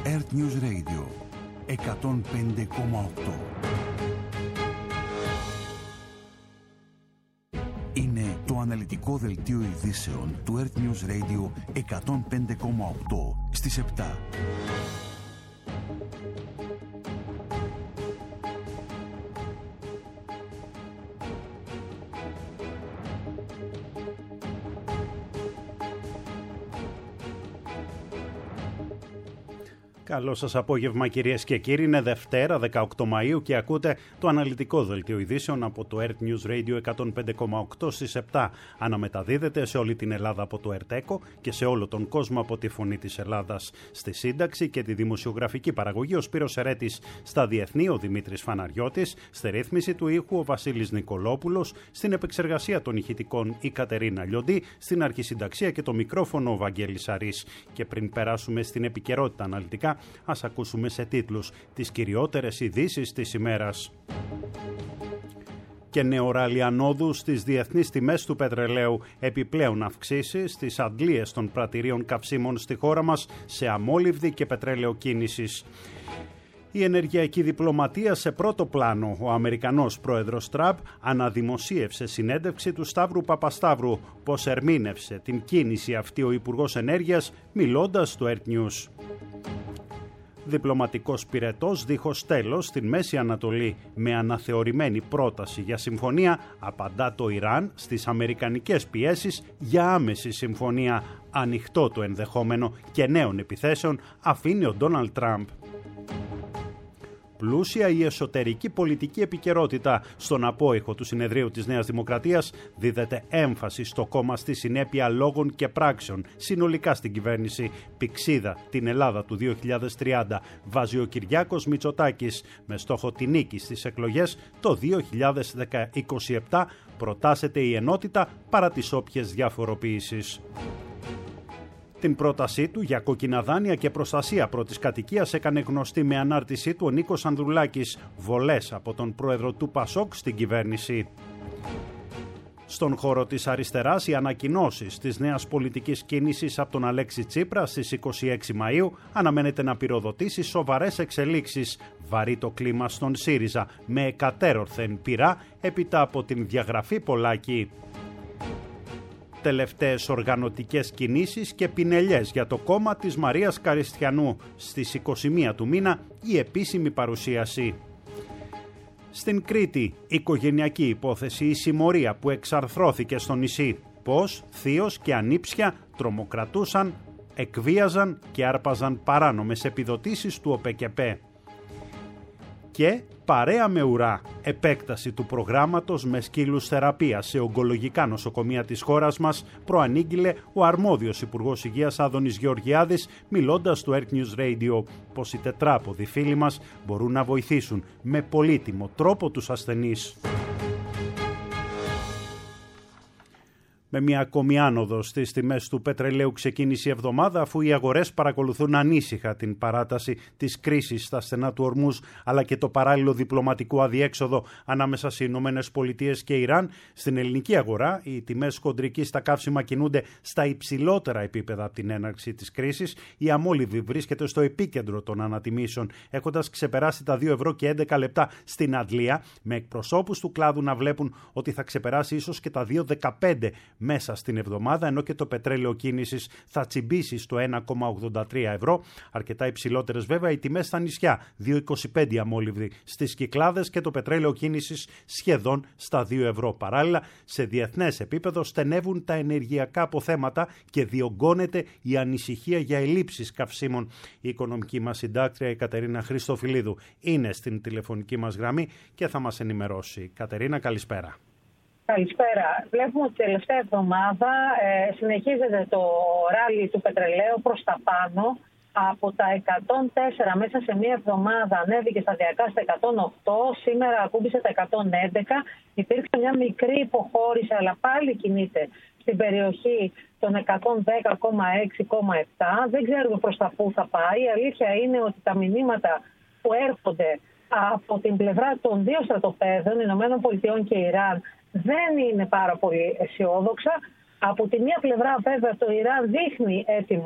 Earth News Radio 105,8. Είναι το αναλυτικό δελτίο ειδήσεων του Earth News Radio 105,8 στις 7. Καλό σας απόγευμα κυρίες και κύριοι, είναι Δευτέρα 18 Μαΐου και ακούτε το αναλυτικό δελτίο ειδήσεων από το Earth News Radio 105,8 στις 7. Αναμεταδίδεται σε όλη την Ελλάδα από το ERTECO και σε όλο τον κόσμο από τη Φωνή της Ελλάδας. Στη σύνταξη και τη δημοσιογραφική παραγωγή ο Σπύρος Ερέτης, στα διεθνή ο Δημήτρης Φαναριώτης, στη ρύθμιση του ήχου ο Βασίλης Νικολόπουλος, στην επεξεργασία των ηχητικών η Κατερίνα Λιοντή, στην αρχισυνταξία και το μικρόφωνο ο Βαγγέλης Αρής. Και πριν περάσουμε στην επικαιρότητα αναλυτικά, ας ακούσουμε σε τίτλους τις κυριότερες ειδήσεις της ημέρας. Και νεοράλι ανόδου στις διεθνείς τιμές του πετρελαίου, επιπλέον αυξήσεις στις αντλίες των πρατηρίων καυσίμων στη χώρα μας σε αμόλυβδη και πετρέλαιο κίνησης. Η ενεργειακή διπλωματία σε πρώτο πλάνο. Ο Αμερικανός πρόεδρος Τραμπ αναδημοσίευσε συνέντευξη του Σταύρου Παπασταύρου, πως ερμήνευσε την κίνηση αυτή ο Υπουργός Ενέργειας μιλώντας στο Earth News. Διπλωματικός πυρετός δίχως τέλος στην Μέση Ανατολή, με αναθεωρημένη πρόταση για συμφωνία, απαντά το Ιράν στις αμερικανικές πιέσεις για άμεση συμφωνία. Ανοιχτό το ενδεχόμενο και νέων επιθέσεων αφήνει ο Ντόναλντ Τραμπ. Πλούσια η εσωτερική πολιτική επικαιρότητα. Στον απόϊχο του συνεδρίου της Νέας Δημοκρατίας δίδεται έμφαση στο κόμμα στη συνέπεια λόγων και πράξεων. Συνολικά στην κυβέρνηση, πηξίδα την Ελλάδα του 2030 βάζει ο Κυριάκος Μητσοτάκης με στόχο τη νίκη στις εκλογές το 2027. Προτάσεται η ενότητα παρά τις όποιες διαφοροποιήσεις. Την πρότασή του για κόκκινα δάνεια και προστασία πρώτης κατοικίας έκανε γνωστή με ανάρτησή του ο Νίκος Ανδρουλάκης. Βολές από τον πρόεδρο του Πασόκ στην κυβέρνηση. Στον χώρο της αριστεράς, οι ανακοινώσεις της νέας πολιτικής κίνησης από τον Αλέξη Τσίπρα στις 26 Μαΐου αναμένεται να πυροδοτήσει σοβαρές εξελίξεις. Βαρύ το κλίμα στον ΣΥΡΙΖΑ με εκατέρωθεν πειρά έπειτα από την διαγραφή Πολάκη. Τελευταίες οργανωτικές κινήσεις και πινελιές για το κόμμα της Μαρίας Καριστιανού. Στις 21 του μήνα η επίσημη παρουσίαση. Στην Κρήτη, οικογενειακή υπόθεση, η συμμορία που εξαρθρώθηκε στο νησί. Πώς θείος και ανήψια τρομοκρατούσαν, εκβίαζαν και άρπαζαν παράνομες επιδοτήσεις του ΟΠΕΚΕΠΕ. Και παρέα με ουρά, επέκταση του προγράμματος με σκύλους θεραπείας σε ογκολογικά νοσοκομεία της χώρας μας, προανήγγειλε ο αρμόδιος Υπουργός Υγείας Άδωνης Γεωργιάδης, μιλώντας στο Earth News Radio, πως οι τετράποδοι φίλοι μας μπορούν να βοηθήσουν με πολύτιμο τρόπο τους ασθενείς. Με μια ακόμη άνοδο στις τιμές του πετρελαίου ξεκίνησε η εβδομάδα, αφού οι αγορές παρακολουθούν ανήσυχα την παράταση της κρίσης στα στενά του Ορμούζ, αλλά και το παράλληλο διπλωματικό αδιέξοδο ανάμεσα στις ΗΠΑ και Ιράν. Στην ελληνική αγορά, οι τιμές χοντρικής στα καύσιμα κινούνται στα υψηλότερα επίπεδα από την έναρξη της κρίσης. Η αμόλυβη βρίσκεται στο επίκεντρο των ανατιμήσεων, έχοντας ξεπεράσει τα 2 ευρώ και 11 λεπτά στην αντλία, με εκπροσώπους του κλάδου να βλέπουν ότι θα ξεπεράσει ίσως και τα 2,15 μέσα στην εβδομάδα, ενώ και το πετρέλαιο κίνησης θα τσιμπήσει στο 1,83 ευρώ. Αρκετά υψηλότερες βέβαια οι τιμές στα νησιά, 2,25 αμόλυβδη στις Κυκλάδες και το πετρέλαιο κίνησης σχεδόν στα 2 ευρώ. Παράλληλα, σε διεθνές επίπεδο στενεύουν τα ενεργειακά αποθέματα και διωγγώνεται η ανησυχία για ελλείψεις καυσίμων. Η οικονομική μας συντάκτρια, η Κατερίνα Χριστοφιλίδου, είναι στην τηλεφωνική μας γραμμή και θα μας ενημερώσει. Κατερίνα, καλησπέρα. Καλησπέρα. Βλέπουμε ότι την τελευταία εβδομάδα συνεχίζεται το ράλι του πετρελαίου προς τα πάνω. Από τα 104 μέσα σε μία εβδομάδα ανέβηκε σταδιακά στα 108, σήμερα ακούμπησε τα 111. Υπήρξε μια μικρή υποχώρηση, αλλά πάλι κινείται στην περιοχή των 110,6,7. Δεν ξέρουμε προς τα πού θα πάει. Η αλήθεια είναι ότι τα μηνύματα που έρχονται από την πλευρά των δύο στρατοπέδων, ΗΠΑ και Ιράν, δεν είναι πάρα πολύ αισιόδοξα. Από τη μία πλευρά βέβαια το Ιράν δείχνει έτοιμο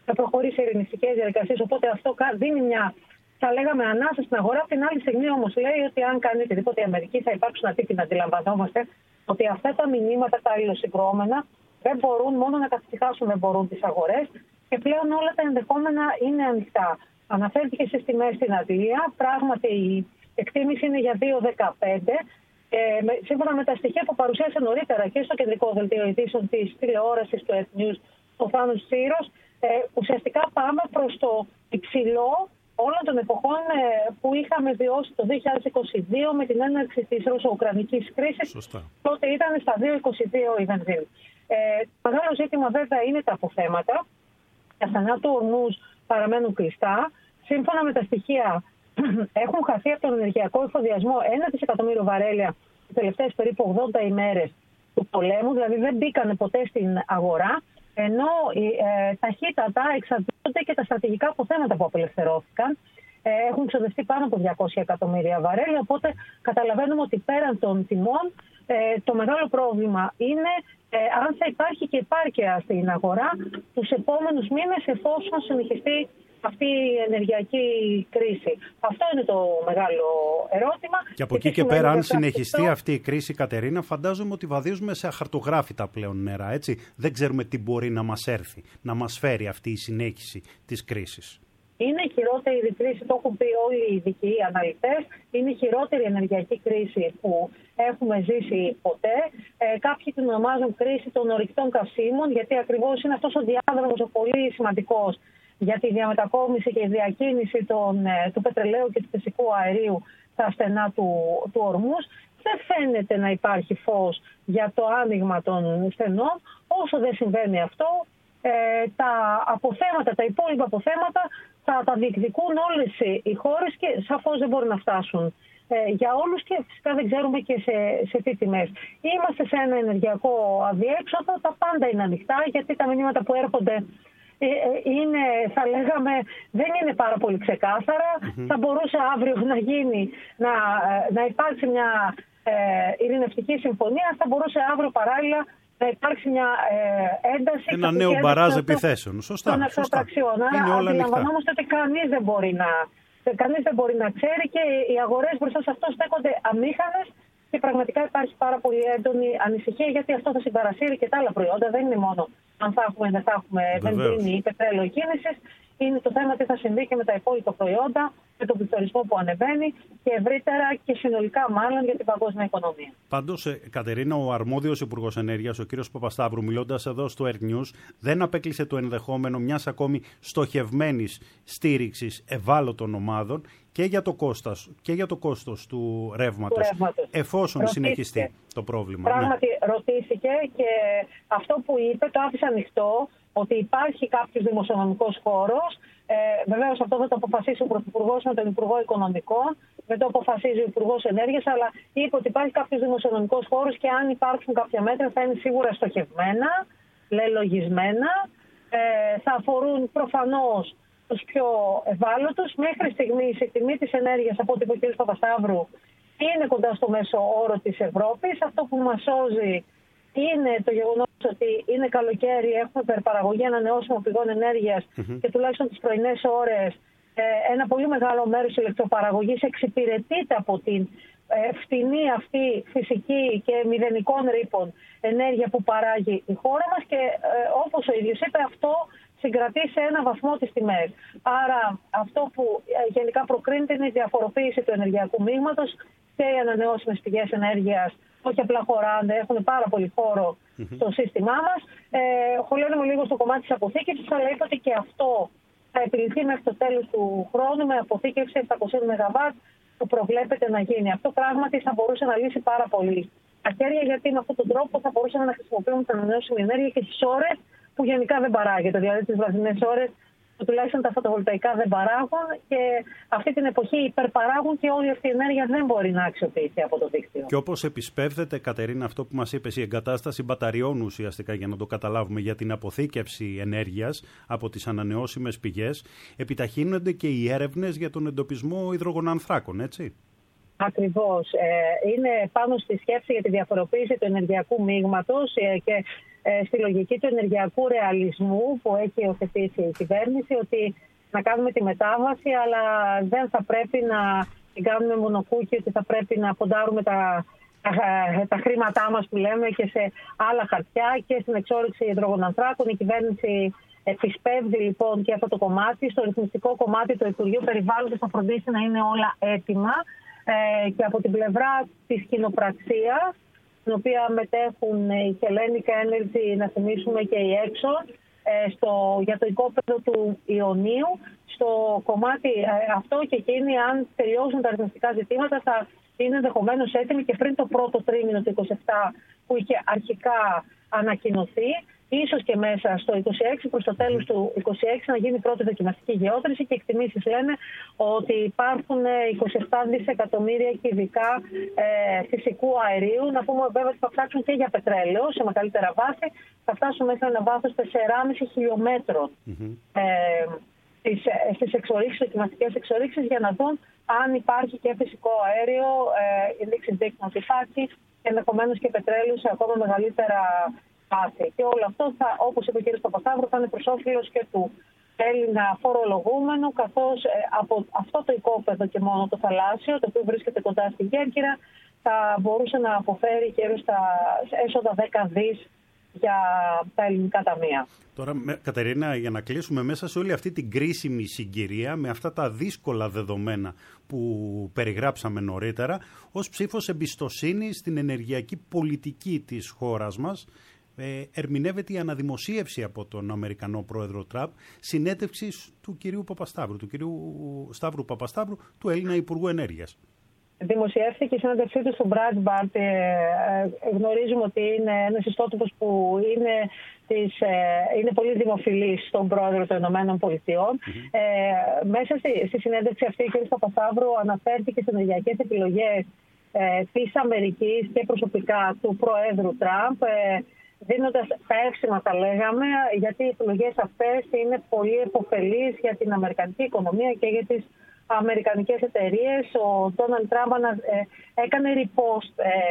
θα προχωρήσει σε ειρηνευτικές διαδικασίες. Οπότε αυτό δίνει μια, θα λέγαμε, ανάσα στην αγορά. Από την άλλη στιγμή όμως λέει ότι αν κάνει οτιδήποτε η Αμερική θα υπάρξουν αντίπεινα. Αντιλαμβανόμαστε ότι αυτά τα μηνύματα, τα αλληλοσυγκρόμενα, δεν μπορούν μόνο να καθησυχάσουν, δεν μπορούν τις αγορές και πλέον όλα τα ενδεχόμενα είναι ανοιχτά. Αναφέρθηκε στις τιμές στην Αγγλία. Πράγματι η εκτίμηση είναι για 2,15. Σύμφωνα με τα στοιχεία που παρουσίασε νωρίτερα και στο κεντρικό δελτίο ειδήσεων της τηλεόρασης του Εθνιούς, ο Θάνος Τσίρος, ουσιαστικά πάμε προς το υψηλό όλων των εποχών που είχαμε βιώσει το 2022 με την έναρξη της ρωσο-ουκρανικής κρίσης. Σωστά. Τότε ήταν στα 2,22 η βενζίνη. Μεγάλο ζήτημα βέβαια είναι τα αποθέματα. Τα στενά του Ορμούζ παραμένουν κλειστά. Σύμφωνα με τα στοιχεία, έχουν χαθεί από τον ενεργειακό εφοδιασμό 1 δισεκατομμύριο βαρέλια τις τελευταίες περίπου 80 ημέρες του πολέμου, δηλαδή δεν μπήκανε ποτέ στην αγορά, ενώ ταχύτατα εξαντλούνται και τα στρατηγικά αποθέματα που απελευθερώθηκαν. Έχουν ξοδευτεί πάνω από 200 εκατομμύρια βαρέλια, οπότε καταλαβαίνουμε ότι πέραν των τιμών το μεγάλο πρόβλημα είναι αν θα υπάρχει και επάρκεια στην αγορά τους επόμενους μήνες εφόσον συνεχιστεί αυτή η ενεργειακή κρίση. Αυτό είναι το μεγάλο ερώτημα. Και από εκεί και πέρα, αν συνεχιστεί αυτή η κρίση, Κατερίνα, φαντάζομαι ότι βαδίζουμε σε αχαρτογράφητα πλέον νερά, έτσι. Δεν ξέρουμε τι μπορεί να μας έρθει, να μας φέρει αυτή η συνέχιση της κρίσης. Είναι η χειρότερη κρίση, το έχουν πει όλοι οι ειδικοί αναλυτές, είναι η χειρότερη ενεργειακή κρίση που έχουμε ζήσει ποτέ. Κάποιοι την ονομάζουν κρίση των ορυκτών καυσίμων, γιατί ακριβώς είναι αυτός ο διάδρομος ο πολύ σημαντικός για τη διαμετακόμιση και η διακίνηση του πετρελαίου και του φυσικού αερίου στα στενά του Ορμούζ. Δεν φαίνεται να υπάρχει φως για το άνοιγμα των στενών. Όσο δεν συμβαίνει αυτό, τα υπόλοιπα αποθέματα θα τα διεκδικούν όλες οι χώρες και σαφώς δεν μπορούν να φτάσουν για όλους και φυσικά δεν ξέρουμε και σε τι τιμές. Είμαστε σε ένα ενεργειακό αδιέξοδο, τα πάντα είναι ανοιχτά γιατί τα μηνύματα που έρχονται είναι, θα λέγαμε, δεν είναι πάρα πολύ ξεκάθαρα. Θα μπορούσε αύριο να γίνει, να υπάρξει μια ειρηνευτική συμφωνία, θα μπορούσε αύριο παράλληλα να υπάρξει μια ένταση. Ένα νέο μπαράζ επιθέσεων. Σωστά. Των εχθροπραξιών. Άρα αντιλαμβανόμαστε ότι κανείς δεν μπορεί να ξέρει και οι αγορές μπροστά σε αυτό στέκονται αμήχανες και πραγματικά υπάρχει πάρα πολύ έντονη ανησυχία γιατί αυτό θα συμπαρασύρει και τα άλλα προϊόντα. Δεν είναι μόνο αν θα έχουμε ή δεν θα έχουμε βενζίνη ή πετρέλαιο κίνησης. Είναι το θέμα τι θα συμβεί και με τα υπόλοιπα προϊόντα, με τον πληθωρισμό που ανεβαίνει και ευρύτερα και συνολικά μάλλον για την παγκόσμια οικονομία. Πάντως, Κατερίνα, ο αρμόδιος Υπουργός Ενέργειας, ο κ. Παπασταύρου, μιλώντας εδώ στο Earth News, δεν απέκλεισε το ενδεχόμενο μιας ακόμη στοχευμένης στήριξης ευάλωτων ομάδων και για το κόστος του ρεύματος, εφόσον συνεχιστεί το πρόβλημα. Πράγματι, ρωτήθηκε και αυτό που είπε το άφησε ανοιχτό, ότι υπάρχει κάποιος δημοσιονομικός χώρος. Βεβαίως αυτό θα το αποφασίσει ο Πρωθυπουργός με τον Υπουργό Οικονομικών, δεν το αποφασίζει ο Υπουργός Ενέργειας, αλλά είπε ότι υπάρχει κάποιος δημοσιονομικός χώρος και αν υπάρξουν κάποια μέτρα θα είναι σίγουρα στοχευμένα, λελογισμένα, θα αφορούν προφανώς τους πιο ευάλωτους. Μέχρι στιγμής η τιμή της ενέργειας, από ό,τι είπε ο κ. Παπασταύρου, είναι κοντά στο μέσο όρο της Ευρώπης. Αυτό που μας σώζει είναι το γεγονός ότι είναι καλοκαίρι, έχουμε υπερπαραγωγή ανανεώσιμων πηγών ενέργειας και τουλάχιστον τις πρωινές ώρες ένα πολύ μεγάλο μέρος της ηλεκτροπαραγωγής εξυπηρετείται από την φτηνή αυτή φυσική και μηδενικών ρήπων ενέργεια που παράγει η χώρα μας και όπως ο ίδιος είπε αυτό συγκρατεί σε ένα βαθμό τις τιμές. Άρα αυτό που γενικά προκρίνεται είναι η διαφοροποίηση του ενεργειακού μείγματος και οι ανανεώσιμες πηγές ενέργειας όχι απλά χωράνε, έχουν πάρα πολύ χώρο στο σύστημά μας. Χωλένουμε λίγο στο κομμάτι της αποθήκευσης, αλλά είπε ότι και αυτό θα επιληθεί μέχρι το τέλος του χρόνου με αποθήκευση 700 ΜΒ που προβλέπεται να γίνει. Αυτό πράγματι θα μπορούσε να λύσει πάρα πολύ τα χέρια, γιατί με αυτόν τον τρόπο θα μπορούσαμε να χρησιμοποιούμε την ανανεώσιμη ενέργεια και στις ώρες που γενικά δεν παράγεται, δηλαδή τις βραδινές ώρες που τουλάχιστον τα φωτοβολταϊκά δεν παράγουν και αυτή την εποχή υπερπαράγουν και όλη αυτή η ενέργεια δεν μπορεί να αξιοποιηθεί από το δίκτυο. Και όπως επισπεύδεται, Κατερίνα, αυτό που μας είπες, η εγκατάσταση μπαταριών ουσιαστικά για να το καταλάβουμε για την αποθήκευση ενέργειας από τις ανανεώσιμες πηγές, επιταχύνονται και οι έρευνες για τον εντοπισμό υδρογονανθράκων, έτσι. Ακριβώς. Είναι πάνω στη σκέψη για τη διαφοροποίηση του ενεργειακού μείγματος και στη λογική του ενεργειακού ρεαλισμού που έχει υιοθετήσει η κυβέρνηση, ότι να κάνουμε τη μετάβαση, αλλά δεν θα πρέπει να την κάνουμε μονοκούκι, ότι θα πρέπει να ποντάρουμε τα χρήματά μας που λέμε και σε άλλα χαρτιά και στην εξόρυξη υδρογονανθράκων. Η κυβέρνηση επισπεύδει λοιπόν και αυτό το κομμάτι. Στο ρυθμιστικό κομμάτι του Υπουργείου Περιβάλλοντος θα φροντίσει να είναι όλα έτοιμα. Και από την πλευρά της κοινοπραξίας, στην οποία μετέχουν η Hellenic Energy, να θυμίσουμε, και η Exxon, για το οικόπεδο του Ιωνίου, στο κομμάτι αυτό και εκείνοι, αν τελειώσουν τα ρυθμιστικά ζητήματα, θα είναι ενδεχομένως έτοιμοι και πριν το πρώτο τρίμηνο του 2027 που είχε αρχικά ανακοινωθεί, ίσως και μέσα στο 26, προς το τέλος του 26 να γίνει πρώτη δοκιμαστική γεώτρηση, και εκτιμήσεις λένε ότι υπάρχουν 27 δισεκατομμύρια κυβικά φυσικού αερίου. Να πούμε βέβαια ότι θα ψάξουν και για πετρέλαιο σε μεγαλύτερα βάση. Θα φτάσουν μέχρι ένα βάθος 4,5 χιλιόμετρων στις εξορίξεις, δοκιμαστικές εξορίξεις, για να δουν αν υπάρχει και φυσικό αέριο. Οι λήξεις δείχνουν ότι υπάρχει, και ενδεχομένως και πετρέλαιο σε ακόμα μεγαλύτερα βάση. Και όλο αυτό, όπως είπε ο κ. Παπασταύρου, θα είναι προς όφελος και του Έλληνα φορολογούμενου, καθώς από αυτό το οικόπεδο και μόνο το θαλάσσιο, το οποίο βρίσκεται κοντά στην Κέρκυρα, θα μπορούσε να αποφέρει γύρω στα έσοδα 10 δις για τα ελληνικά ταμεία. Τώρα, Κατερίνα, για να κλείσουμε, μέσα σε όλη αυτή την κρίσιμη συγκυρία, με αυτά τα δύσκολα δεδομένα που περιγράψαμε νωρίτερα, ως ψήφος εμπιστοσύνη στην ενεργειακή πολιτική της χώρας μας, ερμηνεύεται η αναδημοσίευση από τον Αμερικανό πρόεδρο Τραμπ συνέντευξης του κυρίου Παπασταύρου, του κυρίου Σταύρου Παπασταύρου, του Έλληνα Υπουργού Ενέργειας. Δημοσιεύθηκε η συνέντευξή του στο Breitbart. Γνωρίζουμε ότι είναι ένας ιστότοπος που είναι πολύ δημοφιλής στον πρόεδρο των Ηνωμένων Πολιτειών. Μέσα στη συνέντευξη αυτή, ο κ. Παπασταύρου αναφέρθηκε στις ενεργειακές επιλογές της Αμερικής και προσωπικά του πρόεδρου Τραμπ, δίνοντας τα εύσημα, θα λέγαμε, γιατί οι επιλογές αυτές είναι πολύ επωφελείς για την αμερικανική οικονομία και για τις αμερικανικές εταιρείες. Ο Ντόναλντ Τραμπ έκανε repost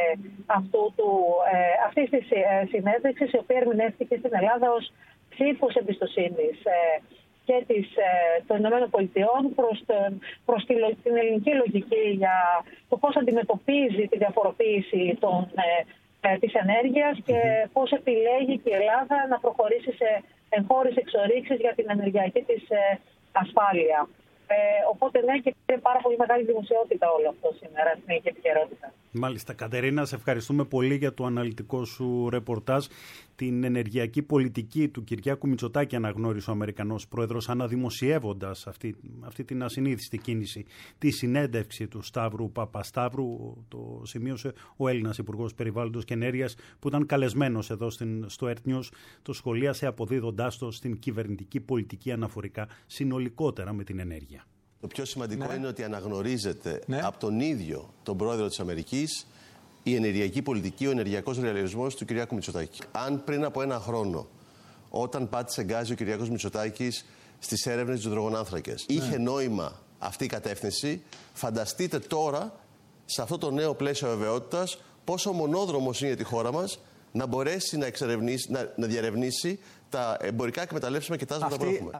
αυτής της συνέντευξης, η οποία ερμηνεύτηκε στην Ελλάδα ως ψήφος εμπιστοσύνης και των Ηνωμένων Πολιτειών προς την ελληνική λογική για το πώς αντιμετωπίζει τη διαφοροποίηση της ενέργειας και πώς επιλέγει και η Ελλάδα να προχωρήσει σε εγχώριες εξορίξεις για την ενεργειακή της ασφάλεια. Οπότε ναι, και είναι πάρα πολύ μεγάλη δημοσιότητα όλο αυτό σήμερα στην επικαιρότητα. Μάλιστα, Κατερίνα, σε ευχαριστούμε πολύ για το αναλυτικό σου ρεπορτάζ. Την ενεργειακή πολιτική του Κυριάκου Μητσοτάκη αναγνώρισε ο Αμερικανός πρόεδρος, αναδημοσιεύοντας αυτή την ασυνήθιστη κίνηση, τη συνέντευξη του Σταύρου Παπασταύρου. Το σημείωσε ο Έλληνας Υπουργός Περιβάλλοντος και Ενέργειας, που ήταν καλεσμένος εδώ στο Earth News. Το σχολίασε αποδίδοντάς το στην κυβερνητική πολιτική αναφορικά συνολικότερα με την ενέργεια. Το πιο σημαντικό είναι ότι αναγνωρίζεται από τον ίδιο τον πρόεδρο της Αμερικής η ενεργειακή πολιτική, ο ενεργειακός ρεαλισμός του Κυριάκου Μητσοτάκη. Αν πριν από ένα χρόνο, όταν πάτησε γκάζι ο Κυριάκος Μητσοτάκης στις έρευνες του υδρογονάνθρακες, είχε νόημα αυτή η κατεύθυνση, φανταστείτε τώρα, σε αυτό το νέο πλαίσιο αβεβαιότητας, πόσο μονόδρομος είναι για τη χώρα μας να μπορέσει να διαρευνήσει τα εμπορικά εκμεταλλεύσιμα κοιτάσματα που έχουμε.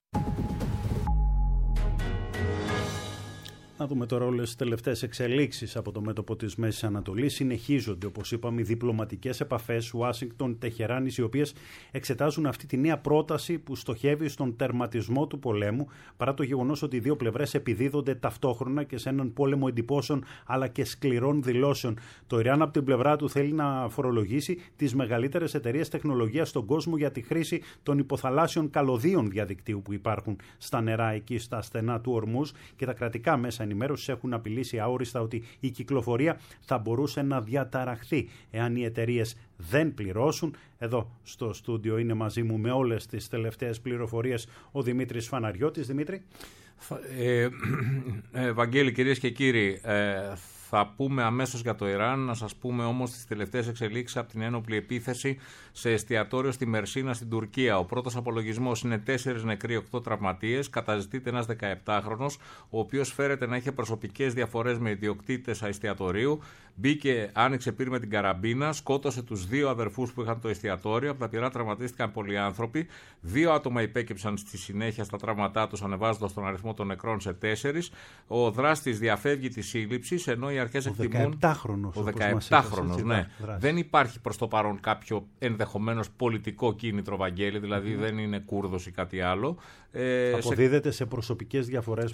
Να δούμε τώρα όλες τις τελευταίες εξελίξεις από το μέτωπο της Μέσης Ανατολής. Συνεχίζονται, όπως είπαμε, οι διπλωματικές επαφές Ουάσιγκτον-Τεχεράνης, οι οποίες εξετάζουν αυτή τη νέα πρόταση που στοχεύει στον τερματισμό του πολέμου, παρά το γεγονός ότι οι δύο πλευρές επιδίδονται ταυτόχρονα και σε έναν πόλεμο εντυπώσεων αλλά και σκληρών δηλώσεων. Το Ιράν από την πλευρά του θέλει να φορολογήσει τις μεγαλύτερες εταιρείες τεχνολογίας στον κόσμο για τη χρήση των υποθαλάσσιων καλωδίων διαδικτύου που υπάρχουν στα νερά εκεί στα στενά του Ορμούζ, και τα κρατικά μέσα ενημέρωσης έχουν απειλήσει αόριστα ότι η κυκλοφορία θα μπορούσε να διαταραχθεί εάν οι εταιρείες δεν πληρώσουν. Εδώ στο στούντιο είναι μαζί μου με όλες τις τελευταίες πληροφορίες ο Δημήτρης Φαναριώτης. Δημήτρη. Βαγγέλη, κυρίες και κύριοι, Θα πούμε αμέσως για το Ιράν, να σας πούμε όμως τις τελευταίες εξελίξεις από την ένοπλη επίθεση σε εστιατόριο στη Μερσίνα στην Τουρκία. Ο πρώτος απολογισμός είναι 4 νεκροί, 8 τραυματίες. Καταζητείται ένας 17χρονος, ο οποίος φέρεται να είχε προσωπικές διαφορές με ιδιοκτήτες εστιατορίου. Μπήκε, άνοιξε πύρ με την καραμπίνα, σκότωσε τους 2 αδερφούς που είχαν το εστιατόριο. Από τα πυρά τραυματίστηκαν πολλοί άνθρωποι. 2 άτομα υπέκυψαν στη συνέχεια στα τραύματά τους, ανεβάζοντας τον αριθμό των νεκρών σε 4. Ο δράστης διαφεύγει τη σύλληψη, ενώ οι αρχές εκτιμούν. Ο 17χρονος, ναι. Δεν υπάρχει προς το παρόν κάποιο ενδεχομένως πολιτικό κίνητρο, Βαγγέλη, δηλαδή δεν είναι Κούρδος ή κάτι άλλο. Αποδίδεται σε προσωπικές διαφορές.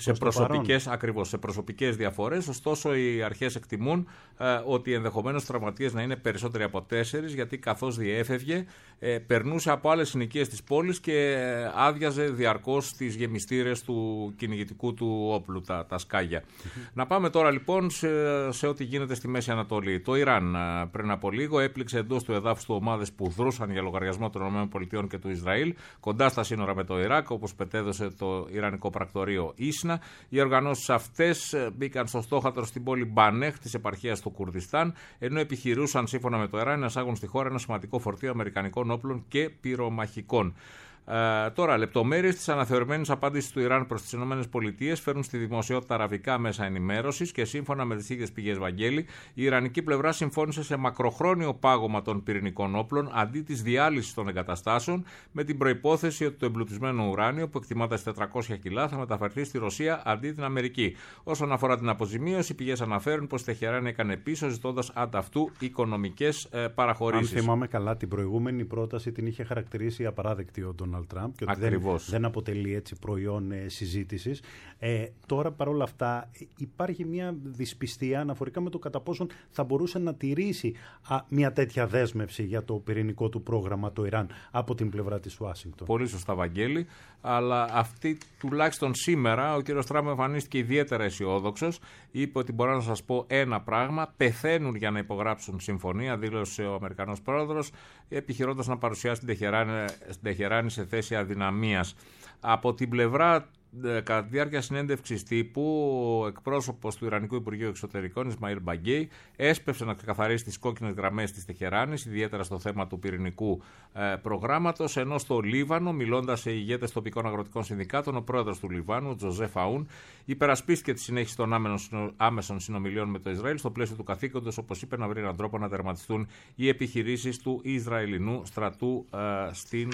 Σε προσωπικές διαφορές. Ωστόσο, οι αρχές εκτιμούν ότι ενδεχομένως τραυματίες να είναι περισσότεροι από 4, γιατί καθώς διέφευγε, περνούσε από άλλες συνοικίες της πόλης και άδειαζε διαρκώς τις γεμιστήρες του κυνηγητικού του όπλου, τα σκάγια. Να πάμε τώρα λοιπόν σε ό,τι γίνεται στη Μέση Ανατολή. Το Ιράν πριν από λίγο έπληξε εντός του εδάφους του ομάδες που δρούσαν για λογαριασμό των ΗΠΑ και του Ισραήλ, κοντά στα σύνορα με το Ιράκ, όπως πετέδωσε το Ιρανικό πρακτορείο Ίσνα. Οι οργανώσεις αυτές μπήκαν στο στόχαστρο στην πόλη Μπανέχ της επαρχίας του Κουρδιστάν, ενώ επιχειρούσαν σύμφωνα με το Ιράν να εισάγουν στη χώρα ένα σημαντικό φορτίο αμερικανικών όπλων και πυρομαχικών. Τώρα, λεπτομέρειες της αναθεωρημένης απάντησης του Ιράν προς τις ΗΠΑ φέρνουν στη δημοσιότητα αραβικά μέσα ενημέρωσης και σύμφωνα με τις ίδιες πηγές, Βαγγέλη, η Ιρανική πλευρά συμφώνησε σε μακροχρόνιο πάγωμα των πυρηνικών όπλων αντί της διάλυσης των εγκαταστάσεων, με την προϋπόθεση ότι το εμπλουτισμένο ουράνιο, που εκτιμάται σε 400 κιλά, θα μεταφερθεί στη Ρωσία αντί την Αμερική. Όσον αφορά την αποζημίωση, οι πηγές αναφέρουν πως η Τεχεράνη έκανε πίσω, ζητώντας ανταυτού οικονομικές παραχωρήσεις. Αν θυμάμαι καλά, την προηγούμενη πρόταση την είχε χαρακτηρίσει απαράδεκτη ο Ντόναλντ Τραμπ και ότι δεν αποτελεί έτσι προϊόν συζήτησης. Τώρα παρόλα αυτά υπάρχει μια δυσπιστία αναφορικά με το κατά πόσον θα μπορούσε να τηρήσει μια τέτοια δέσμευση για το πυρηνικό του πρόγραμμα το Ιράν από την πλευρά της Ουάσιγκτον. Πολύ σωστά, Βαγγέλη, αλλά αυτή τουλάχιστον σήμερα ο κύριος Τραμπ εμφανίστηκε ιδιαίτερα αισιόδοξος. Είπε ότι μπορώ να σας πω ένα πράγμα: πεθαίνουν για να υπογράψουν συμφωνία, δήλωσε ο Αμερικανός πρόεδρος, επιχειρώντας να παρουσιάσει την Τεχεράνη σε θέση αδυναμίας. Από την πλευρά, κατά τη διάρκεια συνέντευξης τύπου, ο εκπρόσωπος του Ιρανικού Υπουργείου Εξωτερικών, Ισμαήλ Μπαγκέι, έσπευσε να ξεκαθαρίσει τις κόκκινες γραμμές της Τεχεράνης, ιδιαίτερα στο θέμα του πυρηνικού προγράμματος, ενώ στο Λίβανο, μιλώντας σε ηγέτες τοπικών αγροτικών συνδικάτων, ο πρόεδρος του Λιβάνου, ο Τζοζέφ Αούν, υπερασπίστηκε τη συνέχιση των άμεσων συνομιλιών με το Ισραήλ στο πλαίσιο του καθήκοντος, όπως είπε, να βρει έναν τρόπο να τερματιστούν οι επιχειρήσεις του Ισραηλινού στρατού στην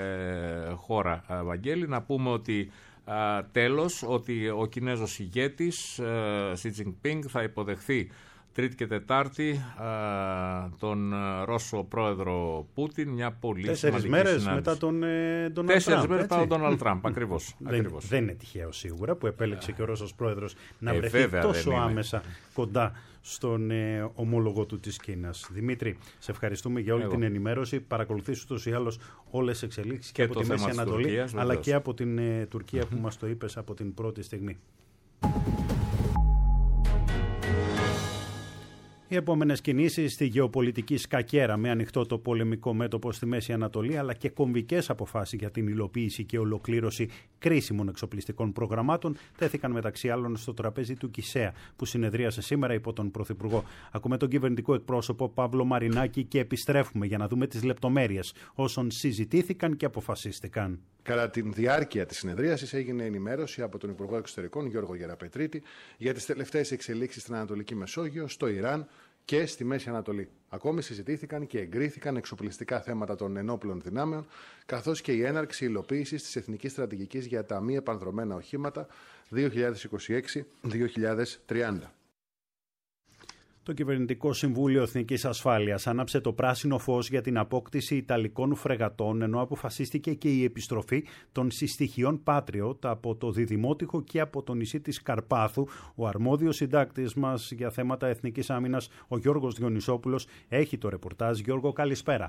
χώρα. Βαγγέλη, να πούμε ότι τέλος, ότι ο Κινέζος ηγέτης Σι Τζινπίνγκ θα υποδεχθεί Τρίτη και Τετάρτη τον Ρώσο πρόεδρο Πούτιν, μια πολύ σημαντική μέρες συνάντηση. Μετά τον Ντόναλντ Τραμπ. 4 μέρες μετά τον Ντόναλντ Τραμπ, ακριβώς. Δεν είναι τυχαίο σίγουρα που επέλεξε και ο Ρώσος πρόεδρος να βρεθεί τόσο άμεσα κοντά στον ομόλογο του της Κίνας. Δημήτρη, σε ευχαριστούμε για όλη την ενημέρωση. Παρακολουθείς ούτως ή άλλως όλες τις εξελίξεις και από τη Μέση Ανατολή, Τουρκίας, αλλά και από την Τουρκία που μας το είπες από την πρώτη στιγμή. Οι επόμενες κινήσεις στη γεωπολιτική σκακέρα με ανοιχτό το πολεμικό μέτωπο στη Μέση Ανατολή, αλλά και κομβικές αποφάσεις για την υλοποίηση και ολοκλήρωση κρίσιμων εξοπλιστικών προγραμμάτων, τέθηκαν μεταξύ άλλων στο τραπέζι του ΚΙΣΕΑ, που συνεδρίασε σήμερα υπό τον Πρωθυπουργό. Ακούμε τον κυβερνητικό εκπρόσωπο Παύλο Μαρινάκη και επιστρέφουμε για να δούμε τις λεπτομέρειες όσων συζητήθηκαν και αποφασίστηκαν. Κατά τη διάρκεια της συνεδρίασης έγινε ενημέρωση από τον Υπουργό Εξωτερικών Γιώργο Γεραπετρίτη για τις τελευταίες εξελίξεις στην Ανατολική Μεσόγειο, στο Ιράν και στη Μέση Ανατολή. Ακόμη συζητήθηκαν και εγκρίθηκαν εξοπλιστικά θέματα των ενόπλων δυνάμεων, καθώς και η έναρξη υλοποίησης της Εθνικής Στρατηγικής για τα μη επανδρομένα οχήματα 2026-2030. Το Κυβερνητικό Συμβούλιο Εθνικής Ασφάλειας άναψε το πράσινο φως για την απόκτηση Ιταλικών φρεγατών, ενώ αποφασίστηκε και η επιστροφή των συστοιχειών Patriot από το Διδημότυχο και από το νησί της Καρπάθου. Ο αρμόδιος συντάκτης μας για θέματα εθνικής άμυνας, ο Γιώργος Διονυσόπουλος, έχει το ρεπορτάζ. Γιώργο, καλησπέρα.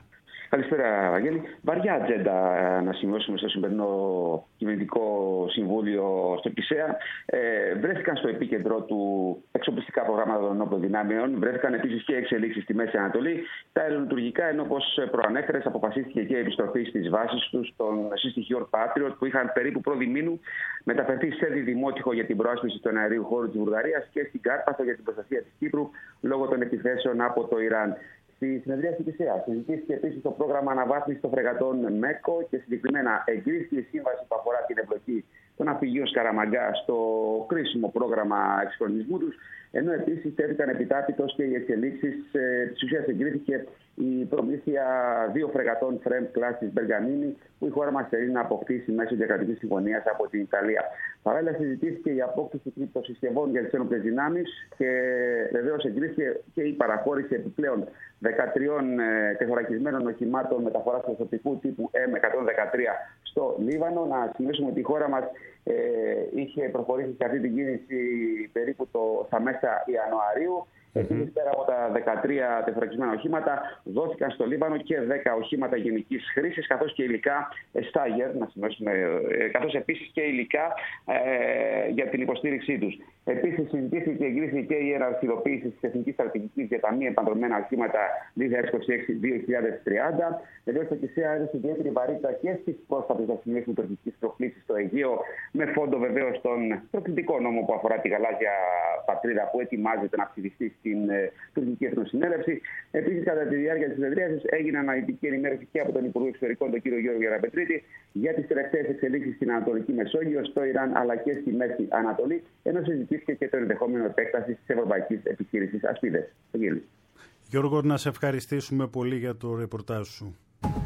Καλησπέρα, Βαγγέλη. Βαριά ατζέντα να σημειώσουμε στο σημερινό κυβερνητικό συμβούλιο στο ΚΙΣΕΑ. Βρέθηκαν στο επίκεντρο του εξοπλιστικά προγράμματα των ενόπλων δυνάμεων. Βρέθηκαν επίσης και εξελίξεις στη Μέση Ανατολή. Τα αερολειτουργικά, ενώ όπως προανέφερες, αποφασίστηκε και η επιστροφή στις βάσεις τους των συστοιχείων Patriot που είχαν περίπου πρώτη μήνου μεταφερθεί σε διδημότυχο για την προάσπιση του αερίου χώρου της Βουλγαρίας και στην Κάρπαθο για την προστασία της Κύπρου λόγω των επιθέσεων από το Ιράν. Στη συνεδρία της ΚΙΣΕΑ συζητήθηκε επίσης το πρόγραμμα αναβάθμισης των φρεγατών ΜΕΚΟ και συγκεκριμένα εγκρίθηκε η σύμβαση που αφορά την εμπλοκή των ναυπηγείων Σκαραμαγκά στο κρίσιμο πρόγραμμα εξυγχρονισμού τους. Ενώ επίσης τέθηκαν επιτάπητος και οι εξελίξεις. Της ουσίας εγκρίθηκε η προμήθεια 2 φρεγατών Φρέμ κλάσης Μπεργαμίνη που η χώρα μας θέλει να αποκτήσει μέσω διακρατικής συμφωνίας από την Ιταλία. Παράλληλα, συζητήθηκε η απόκτηση κρυπτοσυσκευών για τις ένοπλες δυνάμεις και βεβαίως εγκρίθηκε και η παραχώρηση επιπλέον 13 τεθωρακισμένων οχημάτων μεταφοράς προσωπικού τύπου M113 στο Λίβανο. Να σημειώσουμε ότι η χώρα μας είχε προχωρήσει σε αυτή την κίνηση περίπου στα μέσα Ιανουαρίου. Επίσης, πέρα από τα 13 τεθωρακισμένα οχήματα, δόθηκαν στο Λίβανο και 10 οχήματα γενικής χρήσης, καθώς και υλικά Στάγερ, καθώς επίσης και υλικά για την υποστήριξή τους. Επίσης, συζητήθηκε και εγκρίθηκε και η εναρχιδοποίηση της Εθνικής Στρατηγικής για τα μη επανδρομένα οχήματα 2026-2030. Βεβαίως, το ΚΙΣΕΑ έδωσε ιδιαίτερη βαρύτητα και στις πρόσφατες δοκιμές τουρκικής προκλήσης στο Αιγαίο, με φόντο βεβαίως τον προκλητικό νόμο που αφορά τη γαλάζια πατρίδα που ετοιμάζεται να ψηφιστεί στην τουρκική εθνοσυνέλευση. Επίσης, κατά τη διάρκεια της συνεδρίασης έγινε αναλυτική ενημέρωση και από τον Υπουργό Εξωτερικών, τον κύριο Γιώργο Γεραπετρίτη, για τις τελευταίες εξελίξεις στην Ανατολική Μεσόγειο, στο Ιράν αλλά και στη Μέση Ανατολή, ενώ συζητήθηκε και το ενδεχόμενο επέκταση της ευρωπαϊκής επιχείρησης Ασπίδες. Γιώργο, να σε ευχαριστήσουμε πολύ για το ρεπορτάζ σου.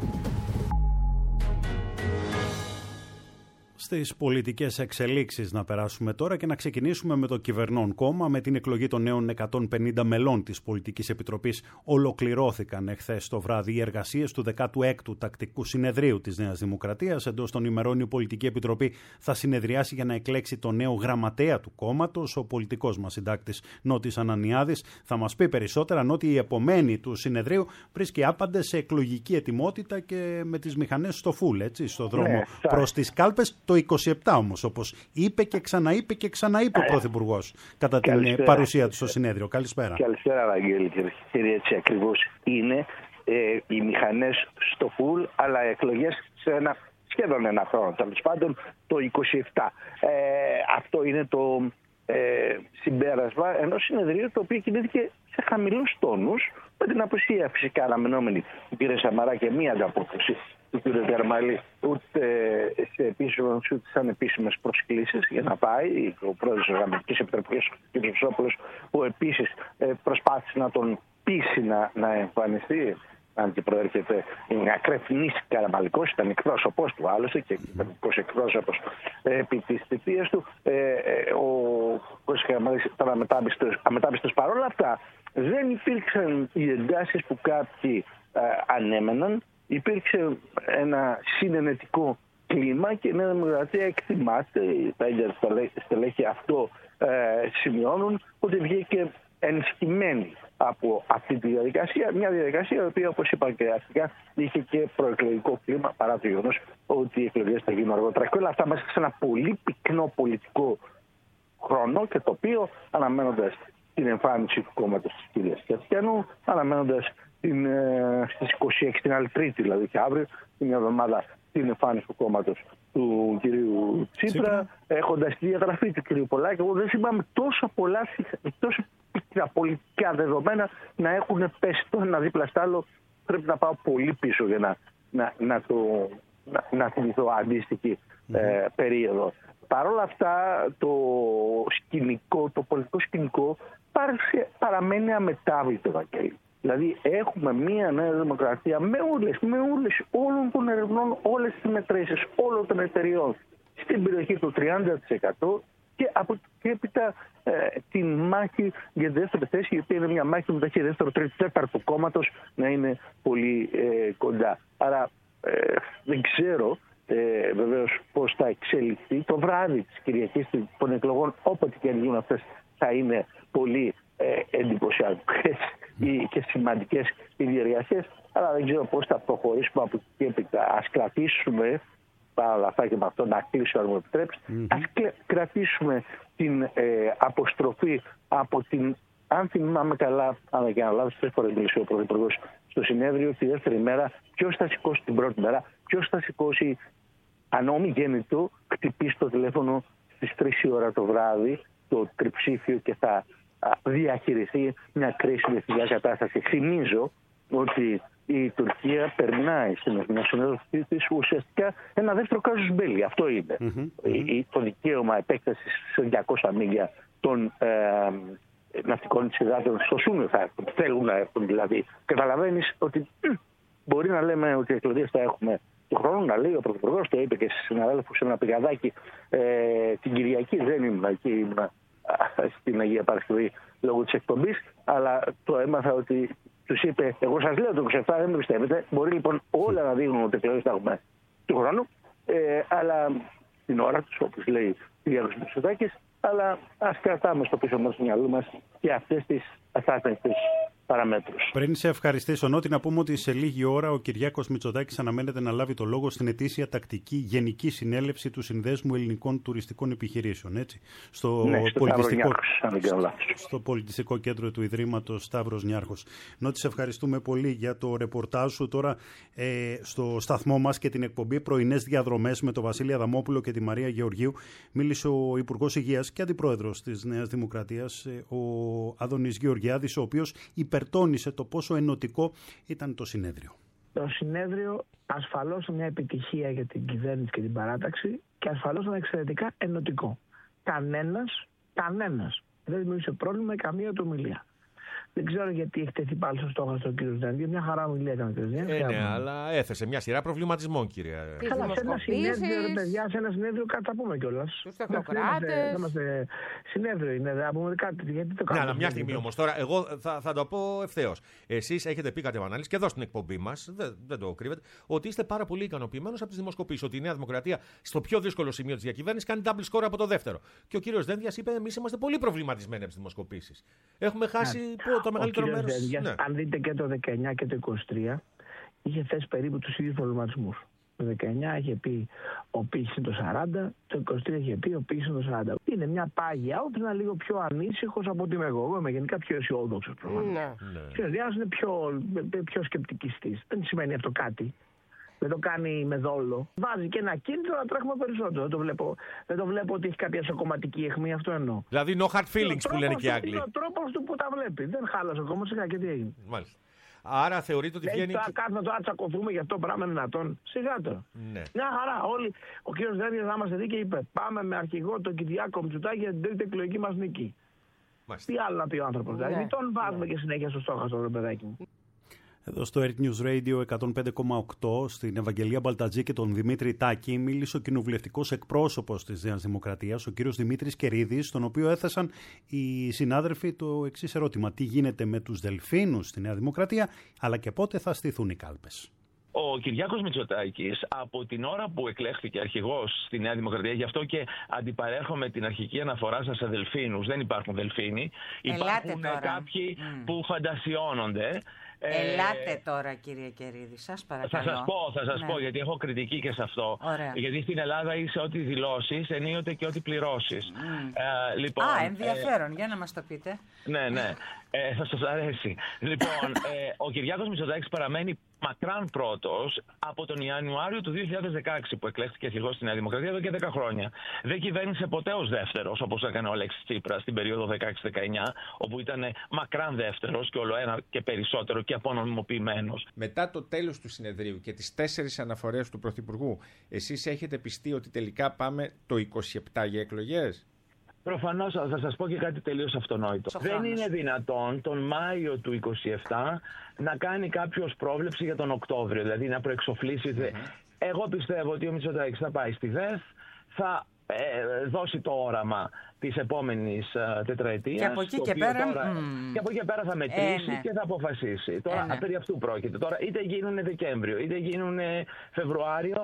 Στις πολιτικές εξελίξεις να περάσουμε τώρα και να ξεκινήσουμε με το κυβερνών κόμμα. Με την εκλογή των νέων 150 μελών της Πολιτικής Επιτροπής ολοκληρώθηκαν εχθές το βράδυ οι εργασίες του 16ου Τακτικού Συνεδρίου της Νέας Δημοκρατίας. Εντός των ημερών η Πολιτική Επιτροπή θα συνεδριάσει για να εκλέξει το νέο γραμματέα του κόμματος. Ο πολιτικός μας συντάκτης Νότης Ανανιάδης θα μας πει περισσότερα, Νότι η επομένη του συνεδρίου βρίσκει άπαντες σε εκλογική ετοιμότητα και με τις μηχανές στο φουλ, έτσι, στο δρόμο προς τις κάλπες. Το 27 όμως, όπως είπε και ξαναείπε και ξαναείπε ο Πρωθυπουργός κατά την παρουσία του στο συνέδριο. Καλησπέρα. Καλησπέρα, Βαγγέλη. Κύριε, έτσι ακριβώς είναι οι μηχανές στο φουλ, αλλά εκλογές σε σχεδόν ένα χρόνο. Τέλος πάντων, το 27. Αυτό είναι το συμπέρασμα ενός συνεδρίου το οποίο κινήθηκε σε χαμηλούς τόνους, με την απουσία φυσικά αναμενόμενη του κ. Σαμαρά και μία ανταπόκριση του κ. Δερμαλή, ούτε σε επίσημες ούτε σαν επίσημες προσκλήσεις για να πάει. Ο πρόεδρος της Γραμματικής Επιτροπής, κ. Χρυσόπουλος, που επίσης προσπάθησε να τον πείσει να εμφανιστεί, αν και προέρχεται, είναι ακρεφνής Καραμαλικός, ήταν εκπρόσωπος του άλλωστε και κυβερνητικός εκπρόσωπος επί της θητείας του. Ο κ. Καραμαλής ήταν αμετάπιστος. Παρόλα αυτά, δεν υπήρξαν οι εντάσεις που κάποιοι ανέμεναν. Υπήρξε ένα συνενετικό κλίμα και η Νέα Δημοκρατία εκτιμάται, τα ίδια στελέχη αυτό σημειώνουν, ότι βγήκε ενισχυμένη από αυτή τη διαδικασία. Μια διαδικασία η οποία, όπως είπα και αρχικά, είχε και προεκλογικό κλίμα, παρά το γεγονός ότι οι εκλογές θα γίνουν αργότερα. Και όλα αυτά μέσα σε ένα πολύ πυκνό πολιτικό χρόνο και τοπίο, αναμένοντας την εμφάνιση του κόμματος της κυρίας Κιατσιανού, αναμένοντας στις 26, την άλλη Τρίτη δηλαδή και αύριο, την εβδομάδα, την εμφάνιση του κόμματος του κυρίου Τσίπρα, έχοντας τη διαγραφή του κυρίου Πολάκη. Εγώ δεν θυμάμαι τόσο πολλά, τόσο πυκνά πολιτικά δεδομένα να έχουν πέσει το ένα δίπλα στο άλλο. Πρέπει να πάω πολύ πίσω για να θυμηθώ αντίστοιχη περίοδο. Παρ' όλα αυτά, το πολιτικό σκηνικό παραμένει αμετάβλητο, Βαγγέλη. Δηλαδή έχουμε μια Νέα Δημοκρατία με όλων των ερευνών, όλες τις μετρήσεις, όλων των εταιριών στην περιοχή του 30% και από εκεί έπειτα την μάχη για τη δεύτερη θέση, η οποία είναι μια μάχη μεταξύ δεύτερο, τρίτο, τέταρτο κόμματος να είναι πολύ κοντά. Άρα δεν ξέρω βεβαίως πώς θα εξελιχθεί το βράδυ της Κυριακής των εκλογών, όποτε και αν γίνουν αυτές, θα είναι πολύ εντυπωσιακές και σημαντικές οι διεργασίες. αλλά δεν ξέρω πώς θα προχωρήσουμε από εκεί και έπειτα. Ας κρατήσουμε, παρά αυτά και με αυτό να κλείσω αν μου επιτρέψει, ας κρατήσουμε την αποστροφή από την, αν θυμάμαι καλά, αλλά και να λάβει 3 φορές μιλήσει ο Πρωθυπουργός στο συνέδριο τη δεύτερη μέρα, ποιος θα σηκώσει την πρώτη μέρα, ποιος θα σηκώσει, αν ομιγέννητο, χτυπήσει το τηλέφωνο στις 3 η ώρα το βράδυ, το τριψήφιο, και θα διαχειριστεί μια κρίσιμη εθνική κατάσταση. Θυμίζω ότι η Τουρκία περνάει στην εθνική συνέλευση της ουσιαστικά ένα δεύτερο κάζους μπέλι. Αυτό είναι. Το δικαίωμα επέκτασης σε 200 μίλια των ναυτικών της υδάτων στο Σούνιο θα έρθουν. Θέλουν να έρθουν δηλαδή. Καταλαβαίνεις ότι μπορεί να λέμε ότι οι εκλογές θα έχουμε του χρόνου, να λέει ο Πρωθυπουργός, το είπε και στις συναδέλφους σε ένα πηγαδάκι την Κυριακή. Δεν ήμουν εκεί, ήμουν στην Αγία Παρασκευή λόγω της εκπομπής, αλλά το έμαθα ότι τους είπε, εγώ σας λέω το 27, δεν με πιστεύετε. Μπορεί λοιπόν όλα να δείχνουν ότι εκλογές θα έχουμε του χρόνου, αλλά την ώρα τους, όπως λέει ο Κυριάκος Μητσοτάκης, αλλά ας κρατάμε στο πίσω μας του μυαλού μας και αυτές τις αθάστατες παραμέτρους. Πριν σε ευχαριστήσω, Νότι, να πούμε ότι σε λίγη ώρα ο Κυριάκος Μητσοτάκης αναμένεται να λάβει το λόγο στην ετήσια τακτική Γενική Συνέλευση του Συνδέσμου Ελληνικών Τουριστικών Επιχειρήσεων. Έτσι, στο πολιτιστικό κέντρο του Ιδρύματος Σταύρος Νιάρχος. Νότι, σε ευχαριστούμε πολύ για το ρεπορτάζ σου. Τώρα στο σταθμό μας και την εκπομπή Πρωινές Διαδρομές με τον Βασίλη Αδαμόπουλο και τη Μαρία Γεωργίου μίλησε ο Υπουργός Υγείας και Αντιπρόεδρος της Νέας Δημοκρατίας, ο Άδωνης Γεωργιάδης, ο οποίος υπερτώνησε το πόσο ενωτικό ήταν το συνέδριο. Το συνέδριο ασφαλώς είναι μια επιτυχία για την κυβέρνηση και την παράταξη και ασφαλώς είναι εξαιρετικά ενωτικό. Κανένας δεν δημιούργησε πρόβλημα, καμία του ομιλία. Δεν ξέρω γιατί έχει τεθεί πάλι στο στόχο στον κύριο Δένδια. Μια χαρά ομιλία έκανε ο κ. Δένδια. Ναι, αλλά έθεσε μια σειρά προβληματισμών, κύριε. Καλά, σε ένα συνέδριο, ρε παιδιά, σε ένα συνέδριο κάτι θα πούμε κιόλας. Τους τεχνοκράτες. Συνέδριο είναι, δεν θα πούμε κάτι. Γιατί το κάνουμε. Ναι, αλλά μια στιγμή όμως. Τώρα, εγώ θα το πω ευθέως. Εσείς έχετε πει κατ' επανάληψη και εδώ στην εκπομπή μας, δεν το κρύβετε, ότι είστε πάρα πολύ ικανοποιημένος από τις δημοσκοπήσεις. Ότι η Νέα Δημοκρατία στο πιο δύσκολο σημείο της διακυβέρνησης κάνει double score από το δεύτερο. Και ο κύριος Δένδιας είπε: εμείς είμαστε πολύ προβληματισμένοι από τις δημοσκοπήσεις. Έχουμε χάσει το μεγαλύτερο μέρος. Ναι. Αν δείτε και το 19 και το 23, είχε θέσει περίπου τους ίδιους προβληματισμούς. Το 19 είχε πει ο π είναι το 40, το 23 είχε πει ο π είναι το 40. Είναι μια πάγια άποψη, είναι λίγο πιο ανήσυχος από ότι είμαι εγώ. Εγώ είμαι γενικά πιο αισιόδοξος προφανώς. Ο Διάννης είναι πιο σκεπτικιστής. Δεν σημαίνει αυτό κάτι. Δεν το κάνει με δόλο. Βάζει και ένα κίνητρο να τρέχουμε περισσότερο. Δεν το βλέπω ότι έχει κάποια σοκομματική αιχμή, αυτό εννοώ. Δηλαδή, no hard feelings που λένε και οι Άγγλοι. Είναι ο τρόπος του που τα βλέπει. Δεν χάλασε ακόμα, σιγά και τι έγινε. Μάλιστα. Άρα θεωρείτε ότι βγαίνει. Θα κάνουμε τώρα να τσακωθούμε για αυτό το πράγμα δυνατόν. Σιγά τώρα. Ναι. Μια χαρά. Όλοι. Ο κ. Δένδιας να είμαστε δίκαιοι είπε: πάμε με αρχηγό τον Κυριάκο Μητσοτάκη για την τρίτη εκλογική μας νίκη. Μάλιστα. Τι άλλο να πει ο άνθρωπος. Δηλαδή, μην τον βάζουμε και συνέχεια στο στόχαστρο, παιδάκι μου. Εδώ στο Earth News Radio 105,8 στην Ευαγγελία Μπαλτατζή και τον Δημήτρη Τάκη μίλησε ο κοινοβουλευτικός εκπρόσωπος της Νέας Δημοκρατίας, ο κύριος Δημήτρης Κερίδης, στον οποίο έθεσαν οι συνάδελφοι το εξής ερώτημα: τι γίνεται με τους δελφίνους στη Νέα Δημοκρατία, αλλά και πότε θα στηθούν οι κάλπες. Ο Κυριάκος Μητσοτάκης από την ώρα που εκλέχθηκε αρχηγός στη Νέα Δημοκρατία, γι' αυτό και αντιπαρέχομαι την αρχική αναφορά σας σε δελφίνους, δεν υπάρχουν δελφίνοι, υπάρχουν κάποιοι που φαντασιώνονται. Ελάτε τώρα, κύριε Κερίδη, σας παρακαλώ. Θα σας πω, γιατί έχω κριτική και σε αυτό. Ωραία. Γιατί στην Ελλάδα είσαι ό,τι δηλώσεις, ενίοτε και ό,τι πληρώσεις. Λοιπόν, ενδιαφέρον, για να μας το πείτε. Ναι, θα σας αρέσει. Λοιπόν, ο Κυριάκος Μητσοτάκης παραμένει μακράν πρώτος από τον Ιανουάριο του 2016 που εκλέχθηκε αρχηγός στη Νέα Δημοκρατία εδώ και 10 χρόνια. Δεν κυβέρνησε ποτέ ως δεύτερος, όπως έκανε ο Αλέξης Τσίπρας στην περίοδο 16-19, όπου ήταν μακράν δεύτερος και όλο ένα και περισσότερο και απονομιμοποιημένος. Μετά το τέλος του συνεδρίου και τις 4 αναφορές του Πρωθυπουργού, εσείς έχετε πιστεί ότι τελικά πάμε το 27 για εκλογές? Προφανώς, θα σας πω και κάτι τελείως αυτονόητο. Δεν είναι δυνατόν τον Μάιο του 27 να κάνει κάποιος πρόβλεψη για τον Οκτώβριο, δηλαδή να προεξοφλήσει. Εγώ πιστεύω ότι ο Μητσοτάκης θα πάει στη ΔΕΘ, θα δώσει το όραμα της επόμενης τετραετίας. Και από εκεί και πέρα, και από εκεί και πέρα θα μετρήσει και θα αποφασίσει. Τώρα περί αυτού πρόκειται. Τώρα είτε γίνουν Δεκέμβριο, είτε γίνουν Φεβρουάριο,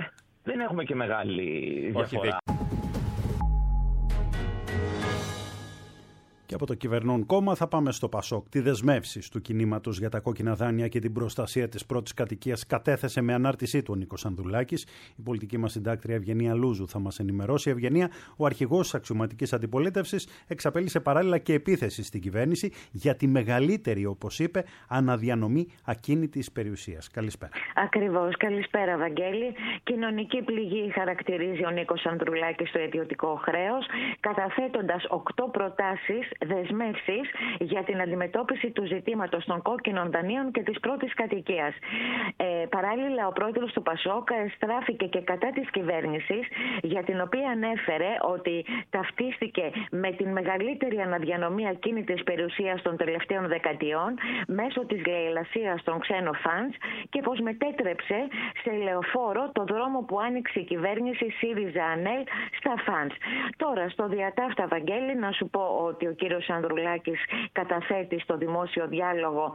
δεν έχουμε και μεγάλη διαφορά. Και από το κυβερνών κόμμα θα πάμε στο Πασόκ. Τη δεσμεύσεις του κινήματος για τα κόκκινα δάνεια και την προστασία της πρώτης κατοικίας κατέθεσε με ανάρτησή του ο Νίκος Ανδρουλάκης. Η πολιτική μας συντάκτρια Ευγενία Λούζου θα μας ενημερώσει. Ευγενία, ο αρχηγός της αξιωματικής αντιπολίτευσης εξαπέλυσε παράλληλα και επίθεση στην κυβέρνηση για τη μεγαλύτερη, όπως είπε, αναδιανομή ακίνητης περιουσίας. Καλησπέρα. Ακριβώς. Καλησπέρα, Βαγγέλη. Κοινωνική πληγή χαρακτηρίζει ο Νίκος Ανδρουλάκης στο ιδιωτικό χρέος, καταθέτοντας 8 προτάσεις δεσμεύσεις για την αντιμετώπιση του ζητήματος των κόκκινων δανείων και της πρώτης κατοικίας. Παράλληλα, ο πρόεδρος του Πασόκ στράφηκε και κατά της κυβέρνησης, για την οποία ανέφερε ότι ταυτίστηκε με την μεγαλύτερη αναδιανομή ακίνητης περιουσίας των τελευταίων δεκαετιών μέσω της λαιλασίας των ξένων funds και πως μετέτρεψε σε λεωφόρο το δρόμο που άνοιξε η κυβέρνηση ΣΥΡΙΖΑ-ΑΝΕΛ στα funds. Τώρα, στο διατάφτα, Βαγγέλη, να σου πω ότι ο κύριος Ανδρουλάκης καταθέτει στο δημόσιο διάλογο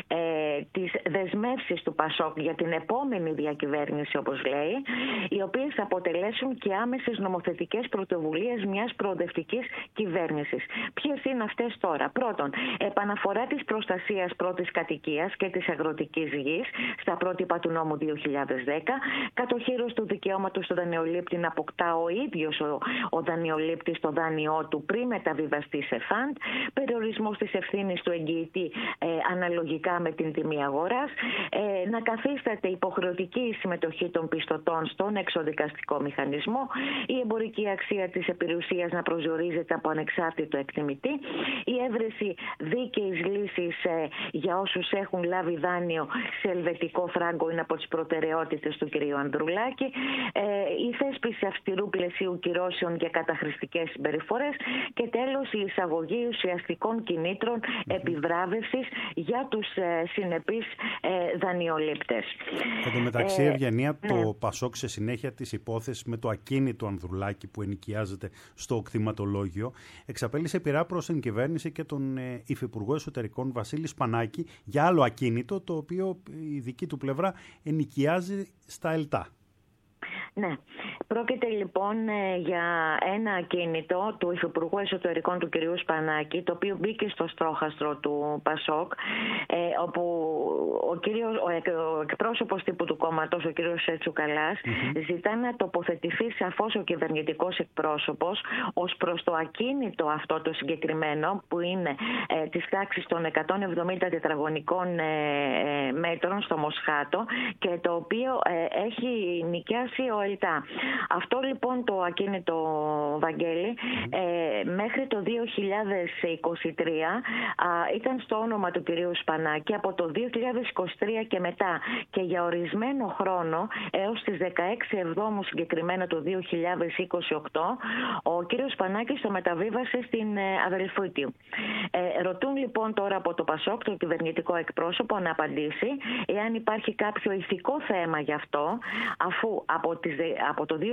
τις δεσμεύσεις του Πασόκ για την επόμενη διακυβέρνηση, όπως λέει, οι οποίες θα αποτελέσουν και άμεσες νομοθετικές πρωτοβουλίες μιας προοδευτικής κυβέρνησης. Ποιες είναι αυτές τώρα? Πρώτον, επαναφορά της προστασίας πρώτης κατοικίας και της αγροτικής γης στα πρότυπα του νόμου 2010, κατοχύρωση του δικαιώματος του δανειολήπτη να αποκτά ο ίδιος ο δανειολήπτης το δάνειό του πριν μεταβιβαστεί σε φαντ, περιορισμός της ευθύνης του εγγυητή αναλογικά με την τιμή αγοράς, να καθίσταται υποχρεωτική η συμμετοχή των πιστωτών στον εξοδικαστικό μηχανισμό, η εμπορική αξία της περιουσίας να προσδιορίζεται από ανεξάρτητο εκτιμητή, η έβρεση δίκαιης λύσης για όσους έχουν λάβει δάνειο σε ελβετικό φράγκο είναι από τις προτεραιότητες του κ. Ανδρουλάκη, η θέσπιση αυστηρού πλαισίου κυρώσεων για καταχρηστικές συμπεριφορές και τέλος η εισαγωγή ουσιαστικών κινήτρων επιβράβευσης για τους συνεπείς δανειολήπτες. Εν τω μεταξύ, Ευγενία, το Πασόκ σε συνέχεια της υπόθεσης με το ακίνητο Ανδρουλάκη που ενοικιάζεται στο κτηματολόγιο εξαπέλυσε πειρά προς την κυβέρνηση και τον Υφυπουργό Εσωτερικών Βασίλη Σπανάκη για άλλο ακίνητο, το οποίο η δική του πλευρά ενοικιάζει στα ΕΛΤΑ. Ναι. Πρόκειται λοιπόν για ένα ακίνητο του Υφυπουργού Εσωτερικών του κ. Σπανάκη, το οποίο μπήκε στο στόχαστρο του Πασόκ, όπου ο εκπρόσωπος τύπου του κόμματος, ο κ. Τσουκαλάς, ζητά να τοποθετηθεί σαφώς ο κυβερνητικός εκπρόσωπος ως προς το ακίνητο αυτό το συγκεκριμένο, που είναι της τάξης των 170 τετραγωνικών μέτρων στο Μοσχάτο και το οποίο έχει νοικιάσει ο ΕΛΤΑ. Αυτό λοιπόν το ακίνητο, Βαγγέλη, μέχρι το 2023 ήταν στο όνομα του κυρίου Σπανάκη. Από το 2023 και μετά και για ορισμένο χρόνο έως τις 16 Εβδόμου συγκεκριμένα το 2028 ο κύριος Σπανάκης το μεταβίβασε στην αδελφή του. Ρωτούν λοιπόν τώρα από το Πασόκ, το κυβερνητικό εκπρόσωπο, να απαντήσει εάν υπάρχει κάποιο ηθικό θέμα γι' αυτό, αφού από το 2019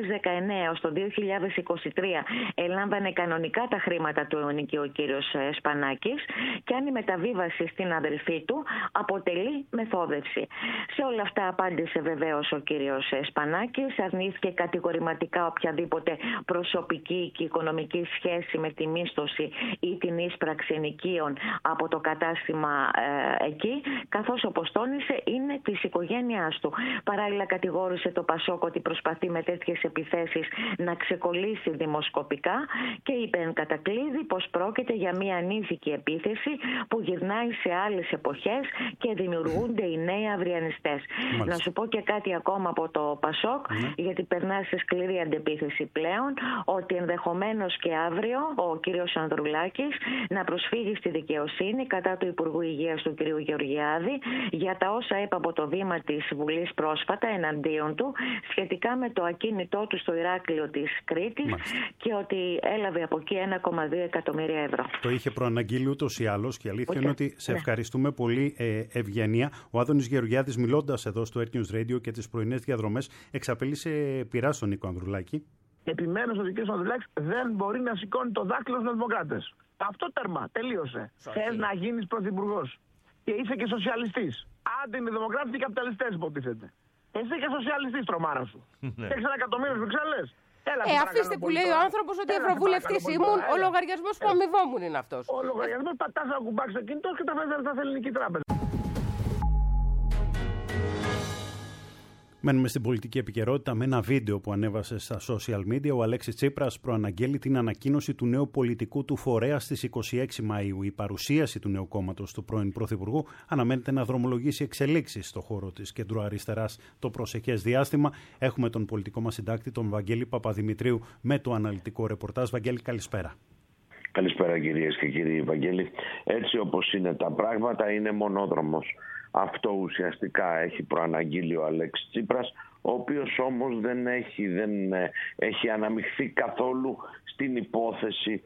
έως το 2023 ελάμβανε κανονικά τα χρήματα του ενοικίου ο κύριος Σπανάκης και αν η μεταβίβαση στην αδελφή του αποτελεί μεθόδευση. Σε όλα αυτά απάντησε βεβαίως ο κύριος Σπανάκης, αρνήθηκε κατηγορηματικά οποιαδήποτε προσωπική και οικονομική σχέση με τη μίσθωση ή την ίσπραξη ενοικίων από το κατάστημα εκεί, καθώς όπως τόνισε είναι της οικογένειάς του. Παράλληλα κατηγόρησε το Πασόκ ότι προσπαθεί με τέτοιες επιθέσεις να ξεκολλήσει δημοσκοπικά και είπε εν κατακλείδη πως πρόκειται για μια ανήθικη επίθεση που γυρνάει σε άλλες εποχές και δημιουργούνται οι νέοι αυριανιστές. Να σου πω και κάτι ακόμα από το Πασόκ, γιατί περνά σε σκληρή αντεπίθεση πλέον, ότι ενδεχομένως και αύριο ο κύριος Ανδρουλάκης να προσφύγει στη δικαιοσύνη κατά του Υπουργού Υγείας του κ. Γεωργιάδη για τα όσα είπε από το βήμα της Βουλής πρόσφατα εναντίον του σχετικά με το ακίνητό του στο Ηράκλειο της Κρήτης και ότι έλαβε από εκεί 1,2 εκατομμύρια ευρώ. Το είχε προαναγγείλει ούτως ή άλλως και η αλήθεια είναι ότι σε ευχαριστούμε πολύ, Ευγενία. Ο Άδωνης Γεωργιάδης, μιλώντας εδώ στο Earth News Radio και τις πρωινές διαδρομές, εξαπέλυσε πειρά στον Νίκο Ανδρουλάκη. Επιμένω ότι ο κ. Ανδρουλάκης δεν μπορεί να σηκώνει το δάκτυλο στους δημοκράτες. Αυτό τέρμα, τελείωσε. Θες να γίνεις πρωθυπουργός και είσαι και σοσιαλιστής. Άντε είναι οι δημοκράτες και καπιταλιστές υποτίθεται. Εσύ και σοσιαλιστής, τρομάρα σου. Έχεις 1 εκατομμύριο στις Βρυξέλλες. Αφήστε που λέει ο άνθρωπος ότι ευρωβουλευτής ήμουν, ο λογαριασμός που αμοιβόμουν είναι αυτός. Ο λογαριασμός πατάς ένα κουμπάκι στο κινητό και τα βάζεις λεφτά στην Ελληνική Τράπεζα. Μένουμε στην πολιτική επικαιρότητα με ένα βίντεο που ανέβασε στα social media. Ο Αλέξης Τσίπρας προαναγγέλει την ανακοίνωση του νέου πολιτικού του φορέα στις 26 Μαΐου. Η παρουσίαση του νέου κόμματος του πρώην Πρωθυπουργού αναμένεται να δρομολογήσει εξελίξεις στον χώρο της κεντροαριστεράς το προσεχές διάστημα. Έχουμε τον πολιτικό μας συντάκτη, τον Βαγγέλη Παπαδημητρίου, με το αναλυτικό ρεπορτάζ. Βαγγέλη, καλησπέρα. Καλησπέρα κυρίες και κύριοι. Βαγγέλη, έτσι όπως είναι τα πράγματα, είναι μονόδρομος. Αυτό ουσιαστικά έχει προαναγγείλει ο Αλέξης Τσίπρας, ο οποίος όμως δεν έχει αναμειχθεί καθόλου στην υπόθεση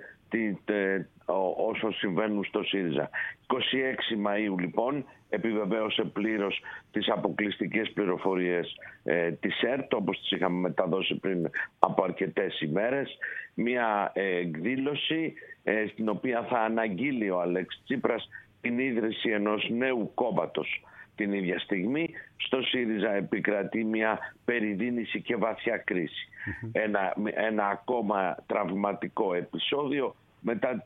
όσο συμβαίνουν στο ΣΥΡΙΖΑ. 26 Μαΐου λοιπόν επιβεβαίωσε πλήρως τις αποκλειστικές πληροφορίες της ΕΡΤ, όπως τις είχαμε μεταδώσει πριν από αρκετές ημέρες. Μια εκδήλωση στην οποία θα αναγγείλει ο Αλέξης Τσίπρας την ίδρυση ενός νέου κόμματος. Την ίδια στιγμή στο ΣΥΡΙΖΑ επικρατεί μια περιδίνηση και βαθιά κρίση. Ένα ακόμα τραυματικό επεισόδιο μετά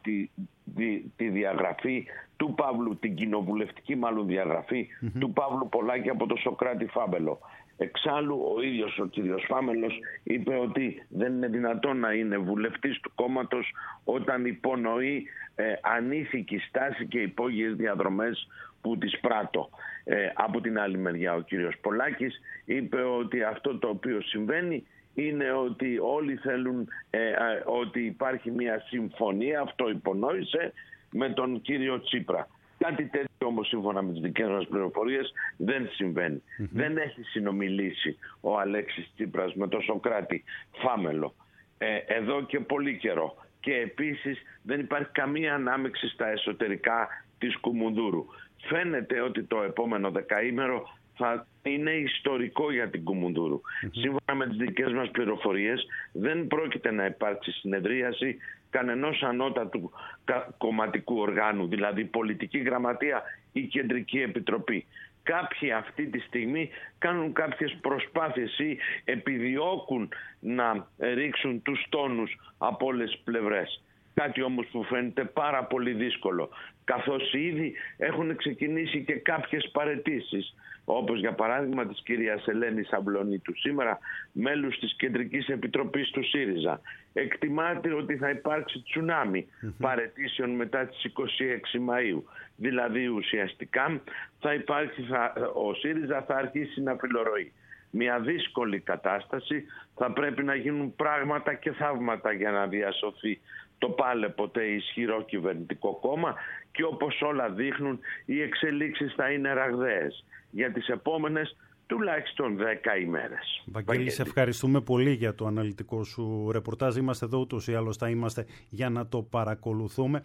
τη διαγραφή του Παύλου, την κοινοβουλευτική μάλλον διαγραφή του Παύλου Πολάκη από το Σωκράτη Φάμελο. Εξάλλου ο ίδιος ο κύριος Φάμελος είπε ότι δεν είναι δυνατόν να είναι βουλευτής του κόμματος όταν υπονοεί ανήθικη στάση και υπόγειες διαδρομές που τις πράττω. Από την άλλη μεριά ο κύριος Πολάκης είπε ότι αυτό το οποίο συμβαίνει είναι ότι όλοι θέλουν ότι υπάρχει μια συμφωνία, αυτό υπονόησε, με τον κύριο Τσίπρα. Κάτι τέτοιο όμως σύμφωνα με τις δικές μας πληροφορίες δεν συμβαίνει. Δεν έχει συνομιλήσει ο Αλέξης Τσίπρας με τον Σωκράτη Φάμελο εδώ και πολύ καιρό. Και επίσης δεν υπάρχει καμία ανάμειξη στα εσωτερικά της Κουμουνδούρου. Φαίνεται ότι το επόμενο δεκαήμερο θα είναι ιστορικό για την Κουμουνδούρου. Σύμφωνα με τις δικές μας πληροφορίες δεν πρόκειται να υπάρξει συνεδρίαση κανενός ανώτατου κομματικού οργάνου, δηλαδή πολιτική γραμματεία ή κεντρική επιτροπή. Κάποιοι αυτή τη στιγμή κάνουν κάποιες προσπάθειες ή επιδιώκουν να ρίξουν τους τόνους από όλες τις πλευρές. Κάτι όμως που φαίνεται πάρα πολύ δύσκολο, καθώς ήδη έχουν ξεκινήσει και κάποιες παραιτήσεις, όπως για παράδειγμα της κυρίας Ελένης Αμπλονίτου σήμερα, μέλους της Κεντρικής Επιτροπής του ΣΥΡΙΖΑ. Εκτιμάται ότι θα υπάρξει τσουνάμι παραιτήσεων μετά τις 26 Μαΐου. Δηλαδή ουσιαστικά ο ΣΥΡΙΖΑ θα αρχίσει να φιλορροεί. Μια δύσκολη κατάσταση, θα πρέπει να γίνουν πράγματα και θαύματα για να διασωθεί το πάλε ποτέ ισχυρό κυβερνητικό κόμμα, και όπως όλα δείχνουν οι εξελίξεις θα είναι ραγδαίες για τις επόμενες τουλάχιστον 10 ημέρες. Βαγγέλη, σε ευχαριστούμε πολύ για το αναλυτικό σου ρεπορτάζ. Είμαστε εδώ ούτως ή άλλως θα είμαστε για να το παρακολουθούμε.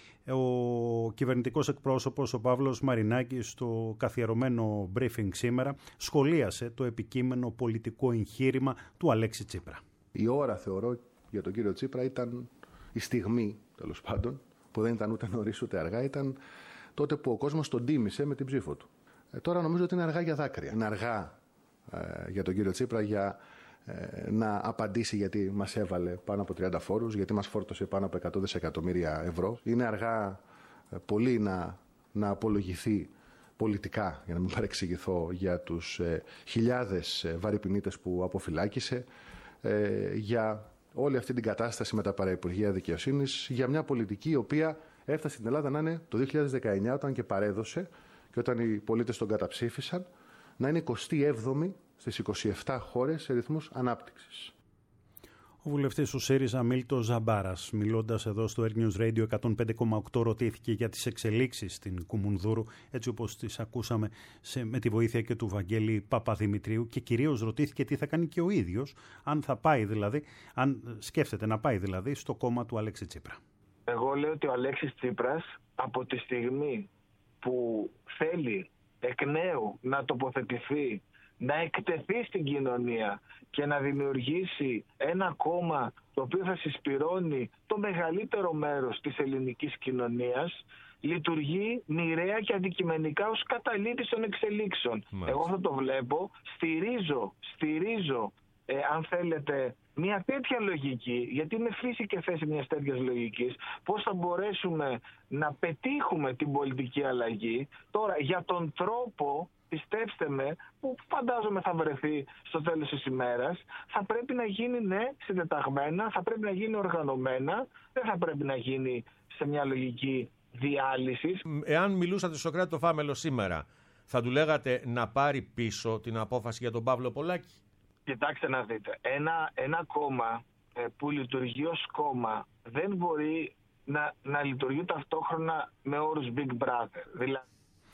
Ο κυβερνητικός εκπρόσωπος, ο Παύλος Μαρινάκης, στο καθιερωμένο briefing σήμερα, σχολίασε το επικείμενο πολιτικό εγχείρημα του Αλέξη Τσίπρα. Η ώρα, θεωρώ, για τον κύριο Τσίπρα ήταν η στιγμή, τέλος πάντων, που δεν ήταν ούτε νωρίς ούτε αργά, ήταν τότε που ο κόσμος τον τίμησε με την ψήφο του. Τώρα νομίζω ότι είναι αργά για δάκρυα. Είναι αργά για τον κύριο Τσίπρα για να απαντήσει γιατί μας έβαλε πάνω από 30 φόρους, γιατί μας φόρτωσε πάνω από 100 δισεκατομμύρια ευρώ. Είναι αργά πολύ να απολογηθεί πολιτικά, για να μην παρεξηγηθώ, για τους χιλιάδες βαρυπινίτες που αποφυλάκησε, για όλη αυτή την κατάσταση με τα παραϋπουργεία δικαιοσύνης, για μια πολιτική η οποία έφτασε στην Ελλάδα να είναι το 2019, όταν και παρέδωσε και όταν οι πολίτες τον καταψήφισαν, να είναι 27η στις 27 χώρες σε ρυθμούς ανάπτυξης. Ο βουλευτής του ΣΥΡΙΖΑ Μίλτος Ζαμπάρας, μιλώντας εδώ στο Air News Radio 105,8, ρωτήθηκε για τις εξελίξεις στην Κουμουνδούρου, έτσι όπως τις ακούσαμε με τη βοήθεια και του Βαγγέλη Παπαδημητρίου, και κυρίως ρωτήθηκε τι θα κάνει και ο ίδιος, αν σκέφτεται να πάει δηλαδή στο κόμμα του Αλέξη Τσίπρα. Εγώ λέω ότι ο Αλέξης Τσίπρας, από τη στιγμή που θέλει εκ νέου να τοποθετηθεί, να εκτεθεί στην κοινωνία και να δημιουργήσει ένα κόμμα το οποίο θα συσπυρώνει το μεγαλύτερο μέρος της ελληνικής κοινωνίας, λειτουργεί μοιραία και αντικειμενικά ως καταλήτης των εξελίξεων. Εγώ αυτό το βλέπω, στηρίζω αν θέλετε μια τέτοια λογική, γιατί είναι φύση και θέση μιας τέτοιας λογικής, πώς θα μπορέσουμε να πετύχουμε την πολιτική αλλαγή. Τώρα, για τον τρόπο, πιστέψτε με, που φαντάζομαι θα βρεθεί στο τέλος της ημέρας, θα πρέπει να γίνει, ναι, συντεταγμένα, θα πρέπει να γίνει οργανωμένα, δεν θα πρέπει να γίνει σε μια λογική διάλυσης. Εάν μιλούσατε στο Σωκράτη το Φάμελο σήμερα, θα του λέγατε να πάρει πίσω την απόφαση για τον Παύλο Πολάκη? Κοιτάξτε να δείτε, ένα κόμμα που λειτουργεί ως κόμμα δεν μπορεί να λειτουργεί ταυτόχρονα με όρους Big Brother. Δηλαδή...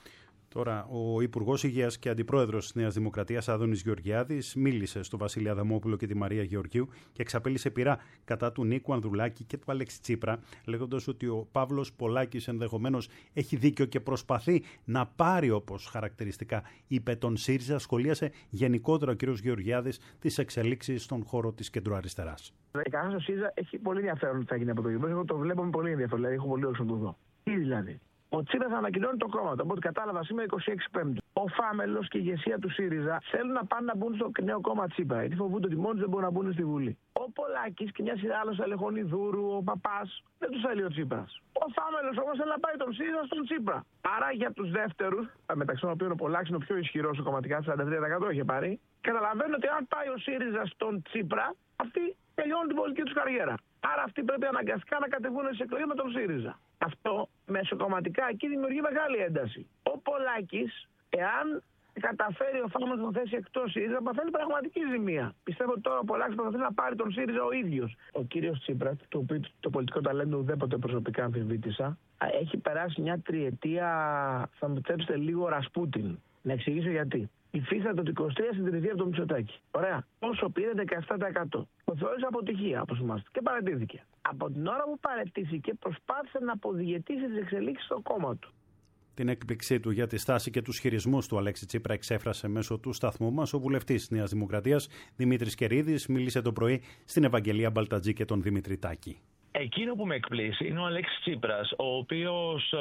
Τώρα, ο Υπουργός Υγείας και Αντιπρόεδρος της Νέας Δημοκρατίας, Άδωνης Γεωργιάδης, μίλησε στο Βασίλη Αδαμόπουλο και τη Μαρία Γεωργίου και εξαπέλυσε πειρά κατά του Νίκου Ανδρουλάκη και του Αλέξη Τσίπρα, λέγοντας ότι ο Παύλος Πολάκης ενδεχομένως έχει δίκιο και προσπαθεί να πάρει, όπως χαρακτηριστικά είπε, τον ΣΥΡΙΖΑ. Σχολίασε γενικότερα ο κ. Γεωργιάδης τις εξελίξεις στον χώρο της κεντροαριστεράς. Η κατάσταση του ΣΥΡΙΖΑ έχει πολύ ενδιαφέρον τι θα γίνει από το γεγονός. Εγώ το βλέπω με πολύ ενδιαφέρον, δηλαδή έχω πολύ όσο να το δω. Τι δηλαδή? Ο Τσίπρας ανακοινώνει το κόμμα του. Από ό,τι κατάλαβα σήμερα 26 Πέμπτου. Ο Φάμελος και η ηγεσία του ΣΥΡΙΖΑ θέλουν να πάνε να μπουν στο νέο κόμμα Τσίπρα. Γιατί φοβούνται ότι μόνοι δεν μπορούν να μπουν στη Βουλή. Ο Πολάκης και μια σειρά άλλων, Αλεχονιδούρου, ο Παπάς, δεν τους θέλει ο Τσίπρας. Ο Φάμελος όμως θέλει να πάει τον ΣΥΡΙΖΑ στον Τσίπρα. Άρα για τους δεύτερους, μεταξύ των οποίων ο Πολάκης είναι ο πιο ισχυρός κομματικά, 43% είχε πάρει, καταλαβαίνουν ότι αν πάει ο ΣΥΡΙΖΑ στον Τσίπρα, αυτοί τελειώνουν την πολιτική τους καριέρα. Άρα αυτοί πρέπει αναγκαστικά να κατεβούν στις εκλογές με τον ΣΥΡΙΖΑ. Αυτό μεσοκομματικά εκεί δημιουργεί μεγάλη ένταση. Ο Πολάκης, εάν καταφέρει ο Φάμελος να θέσει εκτός ΣΥΡΙΖΑ, παθαίνει πραγματική ζημία. Πιστεύω ότι τώρα ο Πολάκης προσπαθεί να πάρει τον ΣΥΡΙΖΑ ο ίδιος. Ο κύριος Τσίπρας, το οποίο το πολιτικό ταλέντο ουδέποτε προσωπικά αμφισβήτησα, έχει περάσει μια τριετία, θα μου επιτρέψετε, λίγο Ρασπούτιν. Να εξηγήσω γιατί. Υφίσταται το 23 συντηρηθεί από τον Μητσοτάκη. Ωραία. Όσο πήρε 17%. Το θεώρησε αποτυχία, όπως θυμάστε, και παραιτήθηκε. Από την ώρα που παραιτήθηκε, προσπάθησε να αποδιαιτήσει τις εξελίξεις στο κόμμα του. Την έκπληξή του για τη στάση και τους χειρισμούς του Αλέξη Τσίπρα εξέφρασε μέσω του σταθμού μας ο βουλευτής της Νέας Δημοκρατίας Δημήτρης Κερίδης. Μίλησε το πρωί στην Ευαγγελία Μπαλτατζή και τον Δημήτρη Τάκη. Εκείνο που με εκπλήσει είναι ο Αλέξης Τσίπρας, ο οποίος,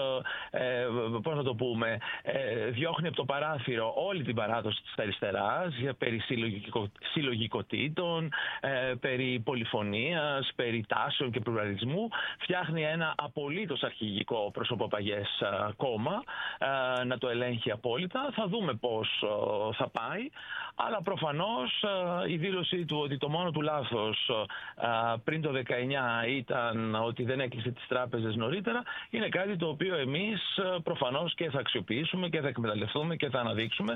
πώς να το πούμε, διώχνει από το παράθυρο όλη την παράδοση της αριστεράς περί συλλογικοτήτων, περί πολυφωνίας, περί τάσεων και πλουραλισμού. Φτιάχνει ένα απολύτως αρχηγικό προσωποπαγές κόμμα, να το ελέγχει απόλυτα. Θα δούμε πώς θα πάει, αλλά προφανώς η δήλωσή του ότι το μόνο του λάθος πριν το 19 ήταν ότι δεν έκλεισε τις τράπεζες νωρίτερα, είναι κάτι το οποίο εμείς προφανώς και θα αξιοποιήσουμε και θα εκμεταλλευτούμε και θα αναδείξουμε.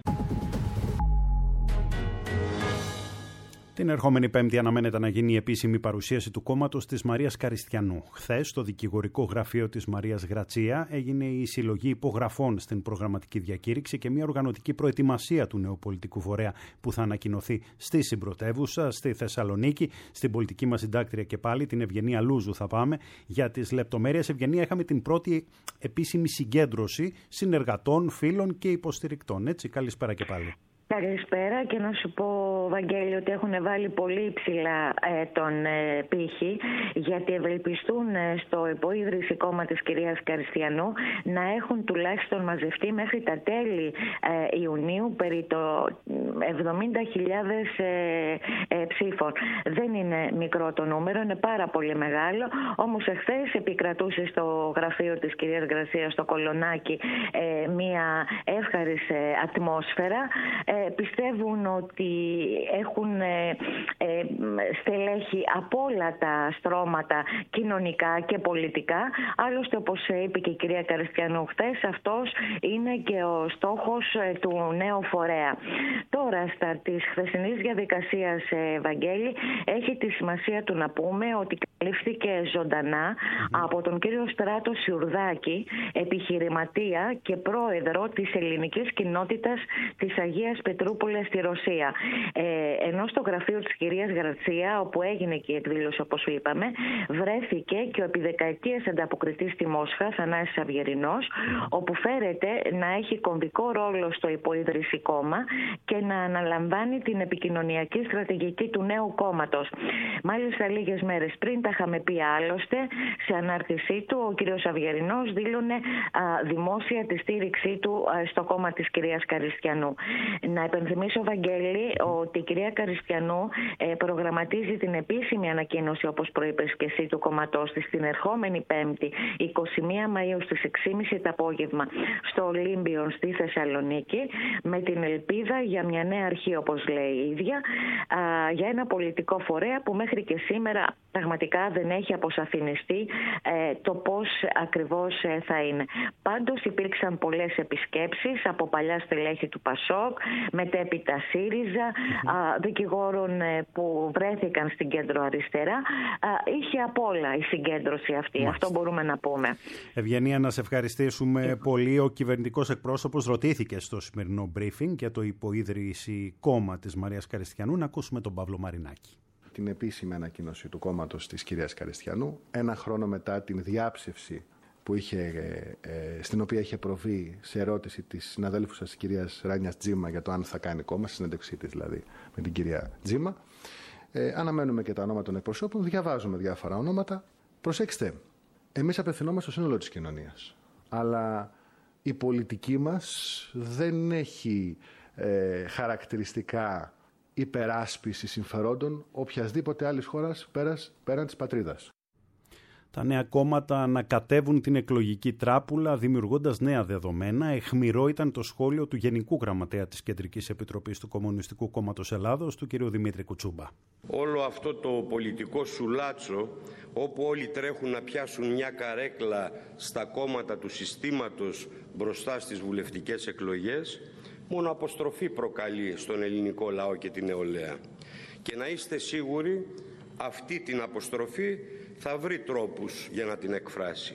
Την ερχόμενη Πέμπτη αναμένεται να γίνει η επίσημη παρουσίαση του κόμματος της Μαρίας Καριστιανού. Χθες, στο δικηγορικό γραφείο της Μαρίας Γρατσία, έγινε η συλλογή υπογραφών στην προγραμματική διακήρυξη και μια οργανωτική προετοιμασία του νέου πολιτικού φορέα που θα ανακοινωθεί στη συμπρωτεύουσα, στη Θεσσαλονίκη. Στην πολιτική μας συντάκτρια και πάλι, την Ευγενία Λούζου, θα πάμε για τις λεπτομέρειες. Ευγενία, είχαμε την πρώτη επίσημη συγκέντρωση συνεργατών, φίλων και υποστηρικτών. Έτσι, καλησπέρα και πάλι. Καλησπέρα, και να σου πω, Βαγγέλη, ότι έχουν βάλει πολύ υψηλά τον πύχη, γιατί ευελπιστούν στο υποίδρυση κόμμα της κυρίας Καριστιανού να έχουν τουλάχιστον μαζευτεί μέχρι τα τέλη Ιουνίου περί το 70.000 ψήφων. Δεν είναι μικρό το νούμερο, είναι πάρα πολύ μεγάλο, όμως εχθές επικρατούσε στο γραφείο της κυρίας Γρασία στο Κολονάκι μια εύχαρη ατμόσφαιρα. Πιστεύουν ότι έχουν στελέχη από όλα τα στρώματα κοινωνικά και πολιτικά. Άλλωστε, όπως είπε και η κυρία Καριστιανού χθες, αυτός είναι και ο στόχος του νέου φορέα. Τώρα, στα της χθεσινής διαδικασίας, Βαγγέλη, έχει τη σημασία του να πούμε ότι καλύφθηκε ζωντανά από τον κύριο Στράτο Σιουρδάκη, επιχειρηματία και πρόεδρο της ελληνικής κοινότητας της Αγίας Πετρούπολης στη Ρωσία. Ενώ στο γραφείο της κυρίας Γρατσία, όπου έγινε και η εκδήλωση όπως είπαμε, βρέθηκε και ο επί δεκαετίες ανταποκριτής στη Μόσχα, Θανάσης Αυγερινός, όπου φέρεται να έχει κομβικό ρόλο στο υποίδρυση κόμμα και να αναλαμβάνει την επικοινωνιακή στρατηγική του νέου κόμματος. Μάλιστα, λίγες μέρες πριν, τα είχαμε πει άλλωστε, σε ανάρτησή του, ο κύριος Αυγερινός δήλωνε δημόσια τη στήριξή του στο κόμμα της κυρίας Καριστιανού. Να υπενθυμίσω, Βαγγέλη, ότι η κυρία Καριστιανού προγραμματίζει την επίσημη ανακοίνωση, όπως προείπες και εσύ, του κόμματός της την ερχόμενη Πέμπτη, 21 Μαΐου στις 6.30 το απόγευμα, στο Ολύμπιον στη Θεσσαλονίκη, με την ελπίδα για μια νέα αρχή, όπως λέει η ίδια, για ένα πολιτικό φορέα που μέχρι και σήμερα πραγματικά δεν έχει αποσαφινιστεί το πώς ακριβώς θα είναι. Πάντως υπήρξαν πολλές επισκέψεις από παλιά στελέχη του ΠΑΣΟΚ, μετέπειτα ΣΥΡΙΖΑ, δικηγόρων που βρέθηκαν στην κέντρο αριστερά. Είχε απ' όλα η συγκέντρωση αυτή. Μάλιστα. Αυτό μπορούμε να πούμε. Ευγενία, να σε ευχαριστήσουμε πολύ. Ο κυβερνητικός εκπρόσωπος ρωτήθηκε στο σημερινό briefing για το υποίδρυση κόμμα της Μαρίας Καριστιανού. Να ακούσουμε τον Παύλο Μαρινάκη. Την επίσημη ανακοίνωση του κόμματος της κυρίας Καριστιανού, ένα χρόνο μετά την διάψευση που στην οποία είχε προβεί σε ερώτηση της συναδέλφου σας, της κυρίας Ράνιας Τζίμα, για το αν θα κάνει κόμμα, στη συνέντευξή της δηλαδή με την κυρία Τζίμα. Αναμένουμε και τα ονόματα των εκπροσώπων, διαβάζουμε διάφορα ονόματα. Προσέξτε, εμείς απευθυνόμαστε στο σύνολο της κοινωνίας, αλλά η πολιτική μας δεν έχει χαρακτηριστικά υπεράσπιση συμφερόντων οποιασδήποτε άλλης χώρας πέραν της πατρίδας. Τα νέα κόμματα ανακατεύουν την εκλογική τράπουλα, δημιουργώντας νέα δεδομένα. Αιχμηρό ήταν το σχόλιο του Γενικού Γραμματέα της Κεντρικής Επιτροπής του Κομμουνιστικού Κόμματος Ελλάδος, του κ. Δημήτρη Κουτσούμπα. Όλο αυτό το πολιτικό σουλάτσο, όπου όλοι τρέχουν να πιάσουν μια καρέκλα στα κόμματα του συστήματος μπροστά στις βουλευτικές εκλογές, μόνο αποστροφή προκαλεί στον ελληνικό λαό και την νεολαία. Και να είστε σίγουροι, αυτή την αποστροφή θα βρει τρόπους για να την εκφράσει.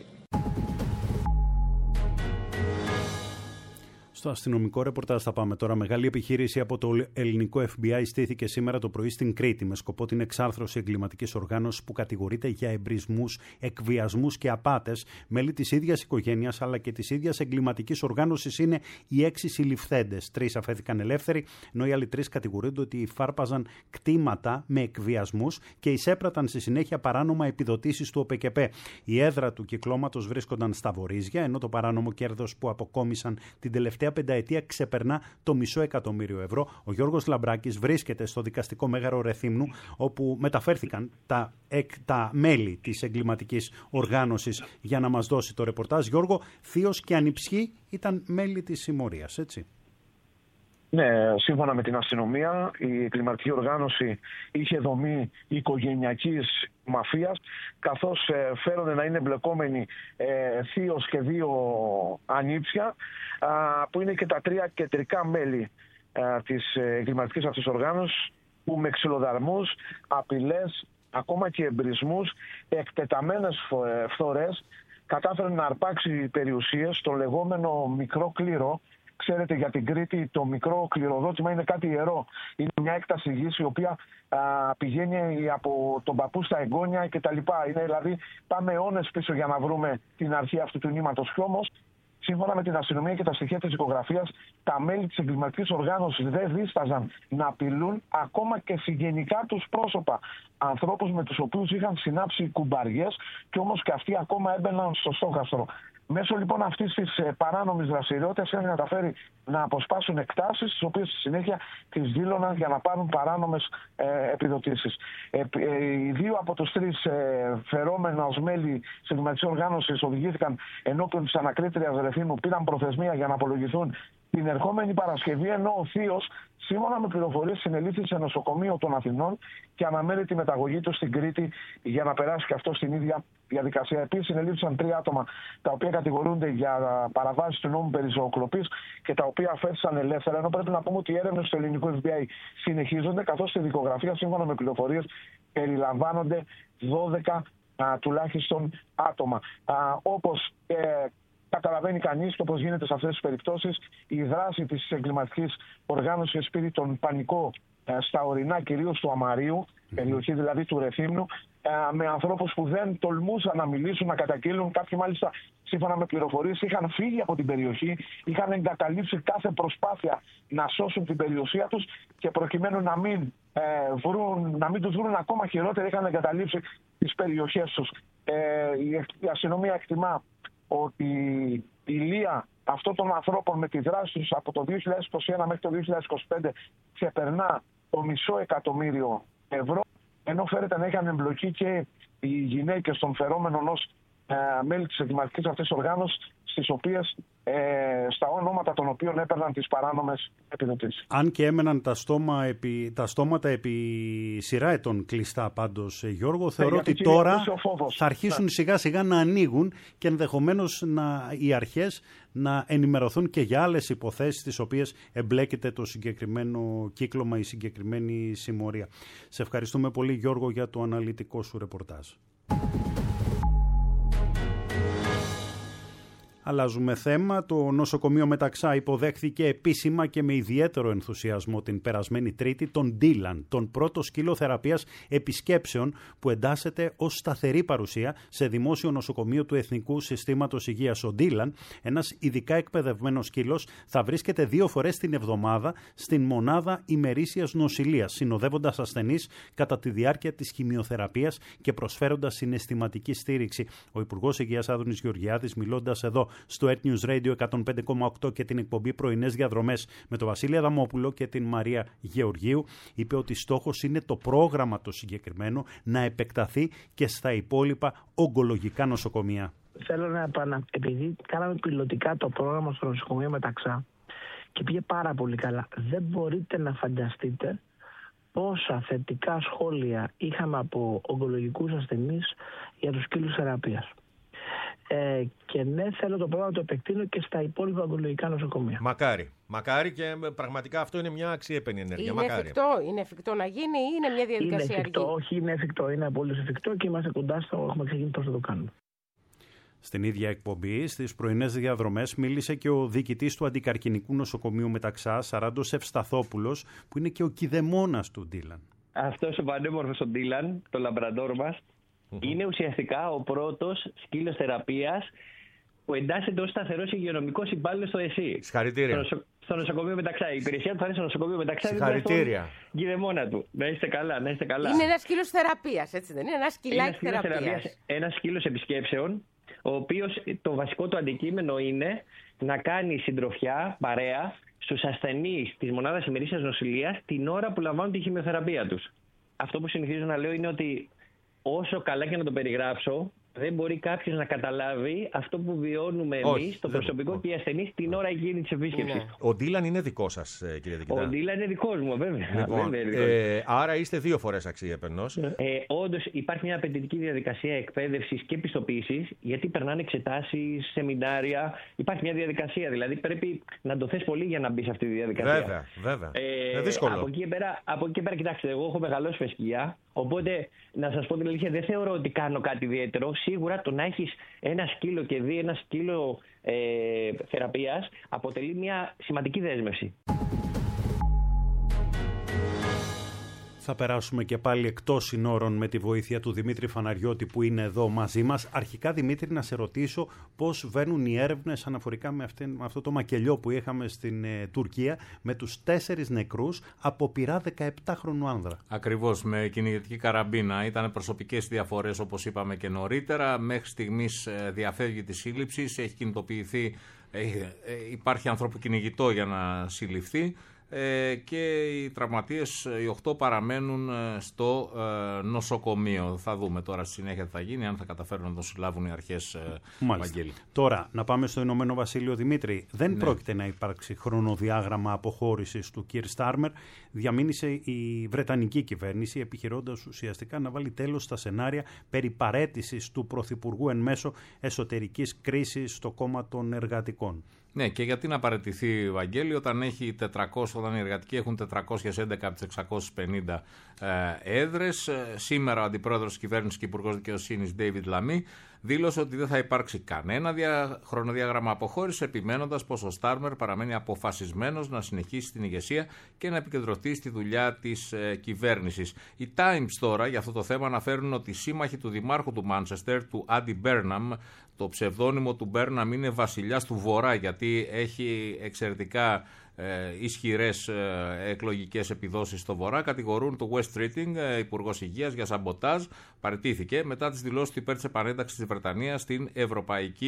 Στο αστυνομικό ρεπορτάζ θα πάμε τώρα. Μεγάλη επιχείρηση από το ελληνικό FBI στήθηκε σήμερα το πρωί στην Κρήτη με σκοπό την εξάρθρωση εγκληματικής οργάνωσης που κατηγορείται για εμπρισμούς, εκβιασμούς και απάτες. Μέλη της ίδιας οικογένειας αλλά και της ίδιας εγκληματικής οργάνωσης είναι οι 6 συλληφθέντες. 3 αφέθηκαν ελεύθεροι, ενώ οι άλλοι 3 κατηγορούνται ότι υφάρπαζαν κτήματα με εκβιασμούς και εισέπραταν στη συνέχεια παράνομα επιδοτήσεις του ΟΠΕΚΕΠΕ. Η έδρα του κυκλώματος βρίσκονταν στα Βορίζια, ενώ το παράνομο κέρδος που αποκόμισαν την τελευταία πενταετία ξεπερνά το $500.000. Ο Γιώργος Λαμπράκης βρίσκεται στο δικαστικό μέγαρο Ρεθύμνου, όπου μεταφέρθηκαν τα μέλη της εγκληματικής οργάνωσης για να μας δώσει το ρεπορτάζ. Γιώργο, θείος και ανιψιοί ήταν μέλη της συμμορίας, έτσι? Ναι, σύμφωνα με την αστυνομία, η εγκληματική οργάνωση είχε δομή οικογενειακής μαφίας, καθώς φέρονται να είναι εμπλεκόμενοι θείος και 2 ανήψια, που είναι και τα 3 κεντρικά μέλη της εγκληματικής αυτής οργάνωσης, που με ξυλοδαρμούς, απειλές, ακόμα και εμπρισμούς, εκτεταμένες φθορές, κατάφερε να αρπάξει περιουσίες, το λεγόμενο μικρό κλήρο. Ξέρετε, για την Κρήτη το μικρό κληροδότημα είναι κάτι ιερό. Είναι μια έκταση γης η οποία πηγαίνει από τον παππού στα εγγόνια κτλ. Είναι δηλαδή, πάμε αιώνες πίσω για να βρούμε την αρχή αυτού του νήματος. Κι όμως, σύμφωνα με την αστυνομία και τα στοιχεία της δικογραφίας, τα μέλη της εγκληματικής οργάνωσης δεν δίσταζαν να απειλούν ακόμα και συγγενικά τους πρόσωπα. Ανθρώπους με τους οποίους είχαν συνάψει κουμπαριές, και όμως και αυτοί ακόμα έμπαιναν στο στόχαστρο. Μέσω λοιπόν αυτής της παράνομης δραστηριότητας είχαν καταφέρει να αποσπάσουν εκτάσεις, τις οποίες στη συνέχεια τις δήλωναν για να πάρουν παράνομες επιδοτήσεις. Οι 2 από τους 3 φερόμενα ως μέλη της εγκληματικής οργάνωσης οδηγήθηκαν ενώπιον της ανακρίτριας Ρεθύμνου, πήραν προθεσμία για να απολογηθούν την ερχόμενη Παρασκευή, ενώ ο θείος, σύμφωνα με πληροφορίες, συνελήφθη σε νοσοκομείο των Αθηνών και αναμένει τη μεταγωγή του στην Κρήτη για να περάσει και αυτό στην ίδια διαδικασία. Επίσης, συνελήφθησαν 3 άτομα τα οποία κατηγορούνται για παραβάσεις του νόμου περί ζωοκλοπής και τα οποία αφέθησαν ελεύθερα. Ενώ πρέπει να πούμε ότι οι έρευνες του ελληνικού FBI συνεχίζονται, καθώς στη δικογραφία, σύμφωνα με πληροφορίες, περιλαμβάνονται 12 τουλάχιστον άτομα. Όπως καταλαβαίνει κανείς, και όπως γίνεται σε αυτές τις περιπτώσεις, η δράση της εγκληματικής οργάνωσης πήρε τον πανικό στα ορεινά, κυρίως του Αμαρίου, περιοχή δηλαδή του Ρεθύμνου, με ανθρώπους που δεν τολμούσαν να μιλήσουν, να καταγγείλουν. Κάποιοι μάλιστα, σύμφωνα με πληροφορίες, είχαν φύγει από την περιοχή, είχαν εγκαταλείψει κάθε προσπάθεια να σώσουν την περιουσία τους, και προκειμένου να μην τους βρουν ακόμα χειρότερα, είχαν εγκαταλείψει τις περιοχές τους. Η αστυνομία εκτιμά ότι η Λία αυτών των ανθρώπων με τη δράση τους από το 2021 μέχρι το 2025 ξεπερνά το $500.000, ενώ φέρεται να είχαν εμπλοκή και οι γυναίκες των φερόμενων ως μέλη της εγκληματικής αυτής οργάνωσης, στις οποίες, στα ονόματα των οποίων έπαιρναν τις παράνομες επιδοτήσεις. Αν και έμεναν τα στόματα επί σειρά ετών κλειστά πάντως, Γιώργο, θεωρώ ότι τώρα θα αρχίσουν σιγά σιγά να ανοίγουν και ενδεχομένως οι αρχές να ενημερωθούν και για άλλες υποθέσεις τις οποίες εμπλέκεται το συγκεκριμένο κύκλωμα, η συγκεκριμένη συμμορία. Σε ευχαριστούμε πολύ, Γιώργο, για το αναλυτικό σου ρεπορτάζ. Αλλάζουμε θέμα. Το νοσοκομείο Μεταξά υποδέχθηκε επίσημα και με ιδιαίτερο ενθουσιασμό την περασμένη Τρίτη τον Ντίλαν, τον πρώτο σκύλο θεραπείας επισκέψεων που εντάσσεται ως σταθερή παρουσία σε δημόσιο νοσοκομείο του Εθνικού Συστήματος Υγείας. Ο Ντίλαν, ένας ειδικά εκπαιδευμένος σκύλος, θα βρίσκεται 2 φορές την εβδομάδα στην μονάδα ημερήσιας νοσηλείας, συνοδεύοντας ασθενείς κατά τη διάρκεια της χημειοθεραπείας και προσφέροντας συναισθηματική στήριξη. Ο Υπουργός Υγείας Άδωνης Γεωργιάδης, μιλώντας εδώ στο Earth News Radio 105,8 και την εκπομπή Πρωινές Διαδρομές με τον Βασίλη Αδαμόπουλο και την Μαρία Γεωργίου, είπε ότι στόχος είναι το πρόγραμμα το συγκεκριμένο να επεκταθεί και στα υπόλοιπα ογκολογικά νοσοκομεία. Θέλω να επειδή κάναμε πιλωτικά το πρόγραμμα στο νοσοκομείο Μεταξά και πήγε πάρα πολύ καλά, δεν μπορείτε να φανταστείτε πόσα θετικά σχόλια είχαμε από ογκολογικούς ασθενείς για τους σκύλους θεραπείας. Και ναι, θέλω το πρόγραμμα να το επεκτείνω και στα υπόλοιπα ογκολογικά νοσοκομεία. Μακάρι και πραγματικά αυτό είναι μια αξιέπαινη ενέργεια. Είναι εφικτό να γίνει ή είναι μια διαδικασία αργή? Όχι, είναι εφικτό. Είναι απολύτως εφικτό και είμαστε κοντά έχουμε ξεκινήσει πώς θα το κάνουμε. Στην ίδια εκπομπή, στις πρωινές διαδρομές, μίλησε και ο διοικητής του Αντικαρκινικού Νοσοκομείου Μεταξά, Σαράντος Ευσταθόπουλος, που είναι και ο κηδεμόνας του Ντίλαν. Αυτός ο πανέμορφος ο Ντίλαν, το λαμπραντόρ μας, είναι ουσιαστικά ο πρώτος σκύλος θεραπείας που εντάσσεται ως σταθερός υγειονομικός υπάλληλος στο ΕΣΥ. Συγχαρητήρια. Στο νοσοκομείο Μεταξά. Η υπηρεσία του θα είναι στο νοσοκομείο Μεταξά. Συγχαρητήρια. Γηδεμόνα του. Να είστε καλά, να είστε καλά. Είναι ένας σκύλος θεραπείας, έτσι δεν είναι? Ένας σκυλάκι θεραπείας. Ένας σκύλος επισκέψεων, ο οποίος το βασικό του αντικείμενο είναι να κάνει συντροφιά, παρέα, στους ασθενείς της μονάδας ημερήσιας νοσηλείας την ώρα που λαμβάνουν τη χημειοθεραπεία τους. Αυτό που συνηθίζω να λέω είναι ότι όσο καλά και να το περιγράψω, δεν μπορεί κάποιος να καταλάβει αυτό που βιώνουμε εμείς, το προσωπικό και οι ασθενείς, την ώρα εκείνη της επίσκεψης. Ο Ντίλαν είναι δικό σας, κύριε Διοικητά? Ο Ντίλαν είναι δικός μου, βέβαια. Λοιπόν, άρα είστε 2 φορές αξιέπαινος. Όντως υπάρχει μια απαιτητική διαδικασία εκπαίδευσης και πιστοποίησης, γιατί περνάνε εξετάσεις, σεμινάρια. Υπάρχει μια διαδικασία, δηλαδή πρέπει να το θες πολύ για να μπει σε αυτή τη διαδικασία. Βέβαια. Είναι δύσκολο. Από εκεί και πέρα, κοιτάξτε, εγώ έχω μεγαλώσει με σκυλιά, οπότε να σας πω την αλήθεια, δεν θεωρώ ότι κάνω κάτι ιδιαίτερο. Σίγουρα το να έχεις ένα σκύλο και δει ένα σκύλο θεραπείας αποτελεί μια σημαντική δέσμευση. Θα περάσουμε και πάλι εκτός συνόρων με τη βοήθεια του Δημήτρη Φαναριώτη που είναι εδώ μαζί μας. Αρχικά, Δημήτρη, να σε ρωτήσω πώς βαίνουν οι έρευνες αναφορικά με αυτό το μακελιό που είχαμε στην Τουρκία με τους 4 νεκρούς από πυρά 17χρονου άνδρα. Ακριβώς, με κυνηγητική καραμπίνα. Ήταν προσωπικές διαφορές, όπως είπαμε και νωρίτερα. Μέχρι στιγμής διαφεύγει τη σύλληψη, έχει κινητοποιηθεί, υπάρχει ανθρώπου κυνηγητό για να συλληφθεί. Και οι τραυματίες, οι 8 παραμένουν στο νοσοκομείο. Θα δούμε τώρα στη συνέχεια τι θα γίνει, αν θα καταφέρουν να το συλλάβουν οι αρχές. Βαγγέλη. Τώρα, να πάμε στο Ηνωμένο Βασίλειο, Δημήτρη. Δεν πρόκειται να υπάρξει χρονοδιάγραμμα αποχώρησης του Κιρ Στάρμερ. Διαμήνυσε η Βρετανική κυβέρνηση, επιχειρώντας ουσιαστικά να βάλει τέλος στα σενάρια περί παραίτησης του Πρωθυπουργού εν μέσω εσωτερικής κρίσης στο κόμμα των εργατικών. Ναι, και γιατί να παραιτηθεί, Βαγγέλη, όταν οι εργατικοί έχουν 411 από τις 650 έδρες. Σήμερα ο αντιπρόεδρος της κυβέρνησης και υπουργός δικαιοσύνης, David Lammy, δήλωσε ότι δεν θα υπάρξει κανένα χρονοδιάγραμμα αποχώρησης, επιμένοντας πως ο Στάρμερ παραμένει αποφασισμένος να συνεχίσει την ηγεσία και να επικεντρωθεί στη δουλειά της κυβέρνησης. Οι Times τώρα για αυτό το θέμα αναφέρουν ότι οι σύμμαχοι του δημάρχου του Μάντσεστερ, του Άντι Μπέρναμ, το ψευδόνυμο του Μπέρναμ είναι βασιλιάς του Βορρά, γιατί έχει εξαιρετικά ισχυρές εκλογικές επιδόσεις στο Βορρά, κατηγορούν το West Streeting, υπουργός υγείας, για σαμποτάζ. Παραιτήθηκε μετά τις δηλώσεις του υπέρ της επανένταξης της Βρετανίας στην Ευρωπαϊκή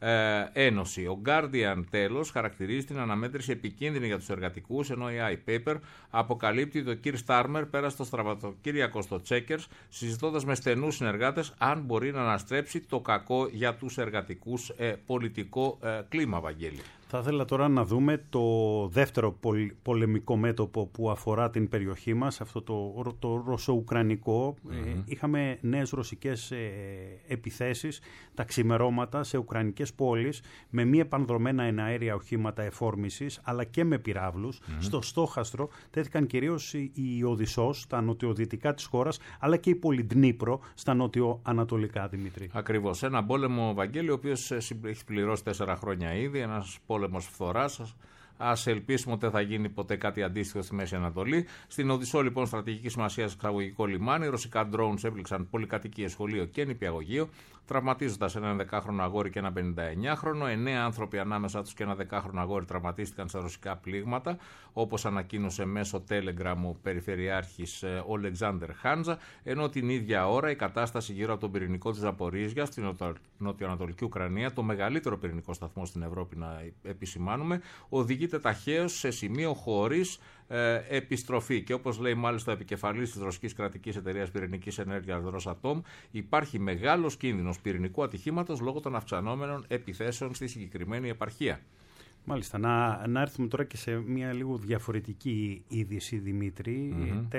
Ένωση. Ο Guardian τέλος χαρακτηρίζει την αναμέτρηση επικίνδυνη για τους εργατικούς, ενώ η iPaper αποκαλύπτει ότι ο Κυρ Στάρμερ πέρασε το Στραβατοκύριακο στο Checkers, συζητώντας με στενούς συνεργάτες αν μπορεί να αναστρέψει το κακό για τους εργατικούς πολιτικό κλίμα, Βαγγέλη. Θα ήθελα τώρα να δούμε το δεύτερο πολεμικό μέτωπο που αφορά την περιοχή μας, αυτό το ρωσο-ουκρανικό. Είχαμε νέες ρωσικές επιθέσεις τα ξημερώματα σε ουκρανικές πόλεις με μη επανδρομένα εναέρια οχήματα εφόρμησης αλλά και με πυράβλους. Στο στόχαστρο τέθηκαν κυρίως η Οδυσσός στα νοτιοδυτικά της χώρας αλλά και η Πολυντνίπρο στα νότιο-ανατολικά, Δημήτρη. Ακριβώς. Ένα πόλεμο, Βαγγέλη, ο οποίος έχει πληρώσει 4 χρόνια ήδη, ένας πόλεμος φθοράς. Ας ελπίσουμε ότι δεν θα γίνει ποτέ κάτι αντίστοιχο στη Μέση Ανατολή. Στην Οδυσσό, λοιπόν, στρατηγική σημασία εξαγωγικό λιμάνι, ρωσικά drones έπληξαν πολυκατοικίες, σχολείο και νηπιαγωγείο, τραυματίζοντας έναν 10χρονο αγόρι και ένα 59χρονο. 9 άνθρωποι ανάμεσά τους και ένα 10χρονο αγόρι τραυματίστηκαν σε ρωσικά πλήγματα, όπως ανακοίνωσε μέσω Telegram ο Περιφερειάρχης Ολεξάνδερ Χάντζα. Ενώ την ίδια ώρα η κατάσταση γύρω από τον πυρηνικό της Ζαπορίζιας, στην νοτιοανατολική Ουκρανία, το μεγαλύτερο πυρηνικό σταθμό στην Ευρώπη, να επισημάνουμε, οδηγείται ταχαίως σε σημείο χωρίς επιστροφή. Και όπως λέει μάλιστα ο επικεφαλής της ρωσικής κρατικής εταιρείας πυρηνικής ενέργειας Rosatom, υπάρχει μεγάλος κίνδυνος πυρηνικού ατυχήματος λόγω των αυξανόμενων επιθέσεων στη συγκεκριμένη επαρχία. Μάλιστα. Να έρθουμε τώρα και σε μια λίγο διαφορετική είδηση, Δημήτρη.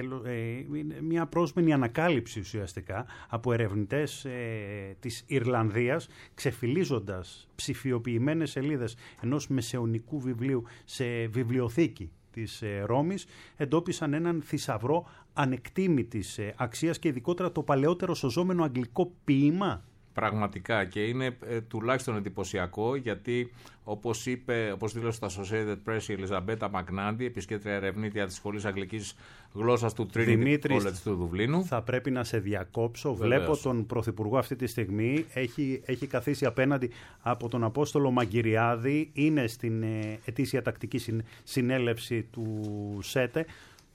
Μια πρόσμενη ανακάλυψη ουσιαστικά από ερευνητές της Ιρλανδίας, ξεφυλίζοντας ψηφιοποιημένες σελίδες ενός μεσαιωνικού βιβλίου σε βιβλιοθήκη της Ρώμης, εντόπισαν έναν θησαυρό ανεκτήμητης αξίας και ειδικότερα το παλαιότερο σωζόμενο αγγλικό ποίημα. Πραγματικά, και είναι τουλάχιστον εντυπωσιακό, γιατί όπως δήλωσε στα Associated Press η Ελιζαμπέτα Μακνάντι, επισκέπτρια ερευνήτρια της Σχολής Αγγλικής Γλώσσας του Trinity College του Δουβλίνου. Θα πρέπει να σε διακόψω. Βεβαίως. Βλέπω τον Πρωθυπουργό αυτή τη στιγμή. Έχει καθίσει απέναντι από τον Απόστολο Μαγκυριάδη. Είναι στην ετήσια τακτική συνέλευση του ΣΕΤΕ,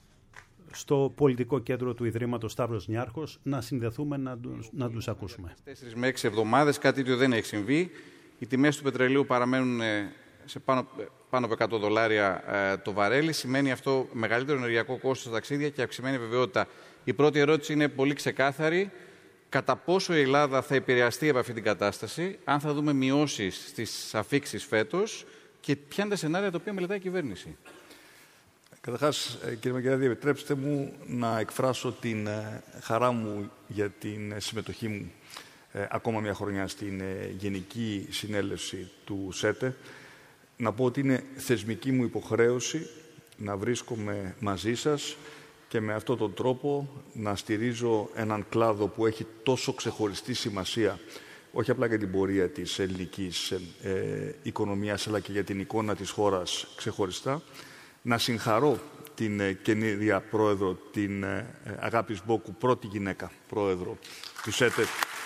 στο πολιτικό κέντρο του Ιδρύματος Σταύρος Νιάρχος. Να συνδεθούμε να τους ακούσουμε. 4 με 6 εβδομάδες, κάτι τέτοιο δεν έχει συμβεί. Οι τιμές του πετρελαίου παραμένουν σε πάνω από $100 το βαρέλι. Σημαίνει αυτό μεγαλύτερο ενεργειακό κόστος στα ταξίδια και αυξημένη βεβαιότητα. Η πρώτη ερώτηση είναι πολύ ξεκάθαρη. Κατά πόσο η Ελλάδα θα επηρεαστεί από αυτή την κατάσταση, αν θα δούμε μειώσεις στις αφίξεις φέτος και ποια είναι τα σενάρια τα οποία μελετάει η κυβέρνηση. Καταρχάς, κύριε Μαγκυριάδη, επιτρέψτε μου να εκφράσω την χαρά μου για την συμμετοχή μου ακόμα μια χρονιά στην Γενική Συνέλευση του ΣΕΤΕ. Να πω ότι είναι θεσμική μου υποχρέωση να βρίσκομαι μαζί σας και με αυτόν τον τρόπο να στηρίζω έναν κλάδο που έχει τόσο ξεχωριστή σημασία, όχι απλά για την πορεία της ελληνικής οικονομίας, αλλά και για την εικόνα της χώρας ξεχωριστά. Να συγχαρώ την καινούργια πρόεδρο, την Αγάπη Σμπόκου, πρώτη γυναίκα πρόεδρο του ΣΕΤΕ,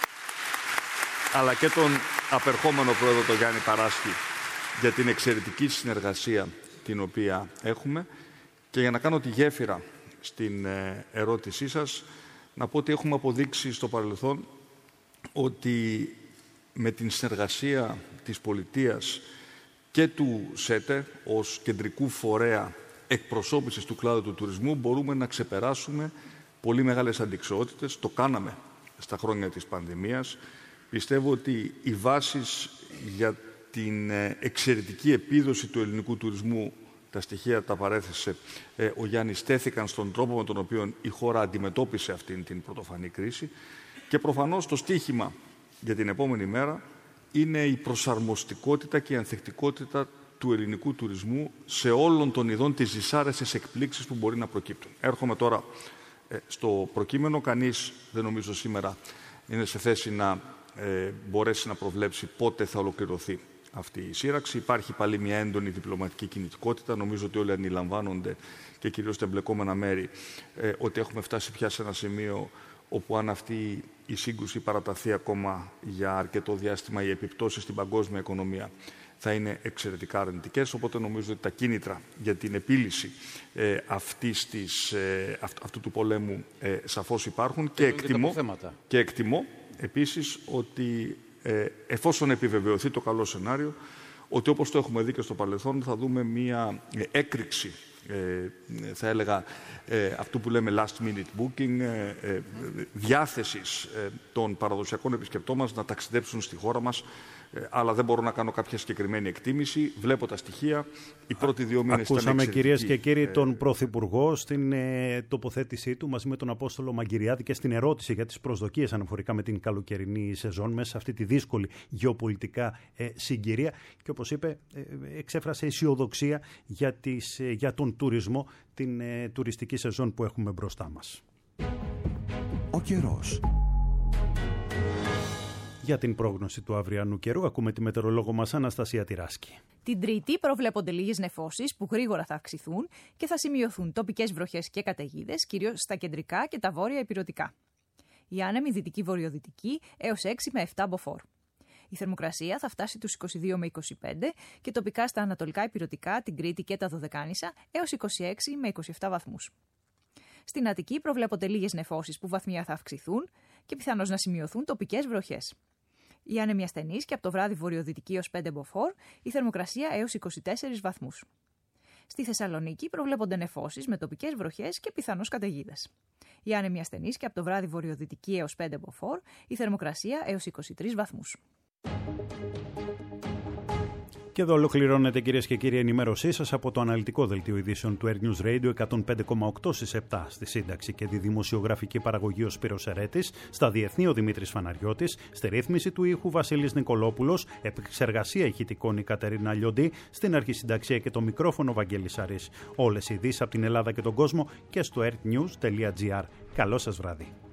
αλλά και τον απερχόμενο πρόεδρο, τον Γιάννη Παράσχη, για την εξαιρετική συνεργασία την οποία έχουμε. Και για να κάνω τη γέφυρα στην ερώτησή σας, να πω ότι έχουμε αποδείξει στο παρελθόν ότι με την συνεργασία της πολιτείας και του ΣΕΤΕ ως κεντρικού φορέα εκπροσώπησης του κλάδου του τουρισμού μπορούμε να ξεπεράσουμε πολύ μεγάλες αντικσοότητες. Το κάναμε στα χρόνια της πανδημίας. Πιστεύω ότι οι βάσεις για την εξαιρετική επίδοση του ελληνικού τουρισμού, τα στοιχεία τα παρέθεσε ο Γιάννης, στέθηκαν στον τρόπο με τον οποίο η χώρα αντιμετώπισε αυτήν την πρωτοφανή κρίση. Και προφανώς το στίχημα για την επόμενη μέρα είναι η προσαρμοστικότητα και η ανθεκτικότητα του ελληνικού τουρισμού σε όλων των ειδών τις δυσάρεστες εκπλήξεις που μπορεί να προκύπτουν. Έρχομαι τώρα στο προκείμενο. Κανείς δεν νομίζω σήμερα είναι σε θέση να μπορέσει να προβλέψει πότε θα ολοκληρωθεί αυτή η σύραξη. Υπάρχει πάλι μια έντονη διπλωματική κινητικότητα. Νομίζω ότι όλοι αντιλαμβάνονται, και κυρίως τα εμπλεκόμενα μέρη, ότι έχουμε φτάσει πια σε ένα σημείο όπου αν αυτή η σύγκρουση παραταθεί ακόμα για αρκετό διάστημα, οι επιπτώσεις στην παγκόσμια οικονομία θα είναι εξαιρετικά αρνητικές. Οπότε νομίζω ότι τα κίνητρα για την επίλυση αυτού του πολέμου σαφώς υπάρχουν. Και εκτιμώ επίσης ότι εφόσον επιβεβαιωθεί το καλό σενάριο, ότι όπως το έχουμε δει και στο παρελθόν θα δούμε μία έκρηξη, θα έλεγα, αυτού που λέμε last minute booking, διάθεσης των παραδοσιακών επισκεπτών μας να ταξιδέψουν στη χώρα μας, αλλά δεν μπορώ να κάνω κάποια συγκεκριμένη εκτίμηση. Βλέπω τα στοιχεία. Οι πρώτοι 2 μήνες ήταν Ακούσαμε, κυρίες και κύριοι, τον Πρωθυπουργό στην τοποθέτησή του μαζί με τον Απόστολο Μαγκυριάδη και στην ερώτηση για τις προσδοκίες αναφορικά με την καλοκαιρινή σεζόν μέσα σε αυτή τη δύσκολη γεωπολιτικά συγκυρία. Και όπως είπε, εξέφρασε αισιοδοξία για τον τουρισμό, την τουριστική σεζόν που έχουμε μπροστά μας. Ο καιρός. Για την πρόγνωση του αυριανού καιρού ακούμε τη μετεωρολόγο μας Αναστασία Τυράσκη. Την Τρίτη προβλέπονται λίγες νεφώσεις που γρήγορα θα αυξηθούν και θα σημειωθούν τοπικές βροχές και καταιγίδες, κυρίως στα κεντρικά και τα βόρεια ηπειρωτικά. Η άνεμη δυτική-βορειοδυτική έως 6 με 7 μποφόρ. Η θερμοκρασία θα φτάσει τους 22 με 25 και τοπικά στα ανατολικά ηπειρωτικά, την Κρήτη και τα Δωδεκάνησα έως 26 με 27 βαθμούς. Στην Αττική προβλέπονται λίγες νεφώσεις που βαθμία θα αυξηθούν και πιθανώς να σημειωθούν τοπικές βροχές. Η άνεμη ασθενής και από το βράδυ βορειοδυτική ως 5 μποφόρ, η θερμοκρασία έως 24 βαθμούς. Στη Θεσσαλονίκη προβλέπονται νεφώσεις με τοπικές βροχές και πιθανώς καταιγίδες. Η άνεμη ασθενής και από το βράδυ βορειοδυτική έως 5 μποφόρ, η θερμοκρασία έως 23 βαθμούς. Και εδώ ολοκληρώνεται, κυρίες και κύριοι, η ενημέρωσή σας από το αναλυτικό δελτίο ειδήσεων του Air News Radio 105,8 στις 7 στη σύνταξη και τη δημοσιογραφική παραγωγή ο Σπύρος Ερέτης, στα διεθνή ο Δημήτρης Φαναριώτης, στη ρύθμιση του ήχου Βασίλης Νικολόπουλος, επεξεργασία ηχητικών η Κατερίνα Λιοντή, στην αρχισυνταξία και το μικρόφωνο Βαγγέλης Αρής. Όλες οι ειδήσεις από την Ελλάδα και τον κόσμο και στο airnews.gr. Καλό σας βράδυ.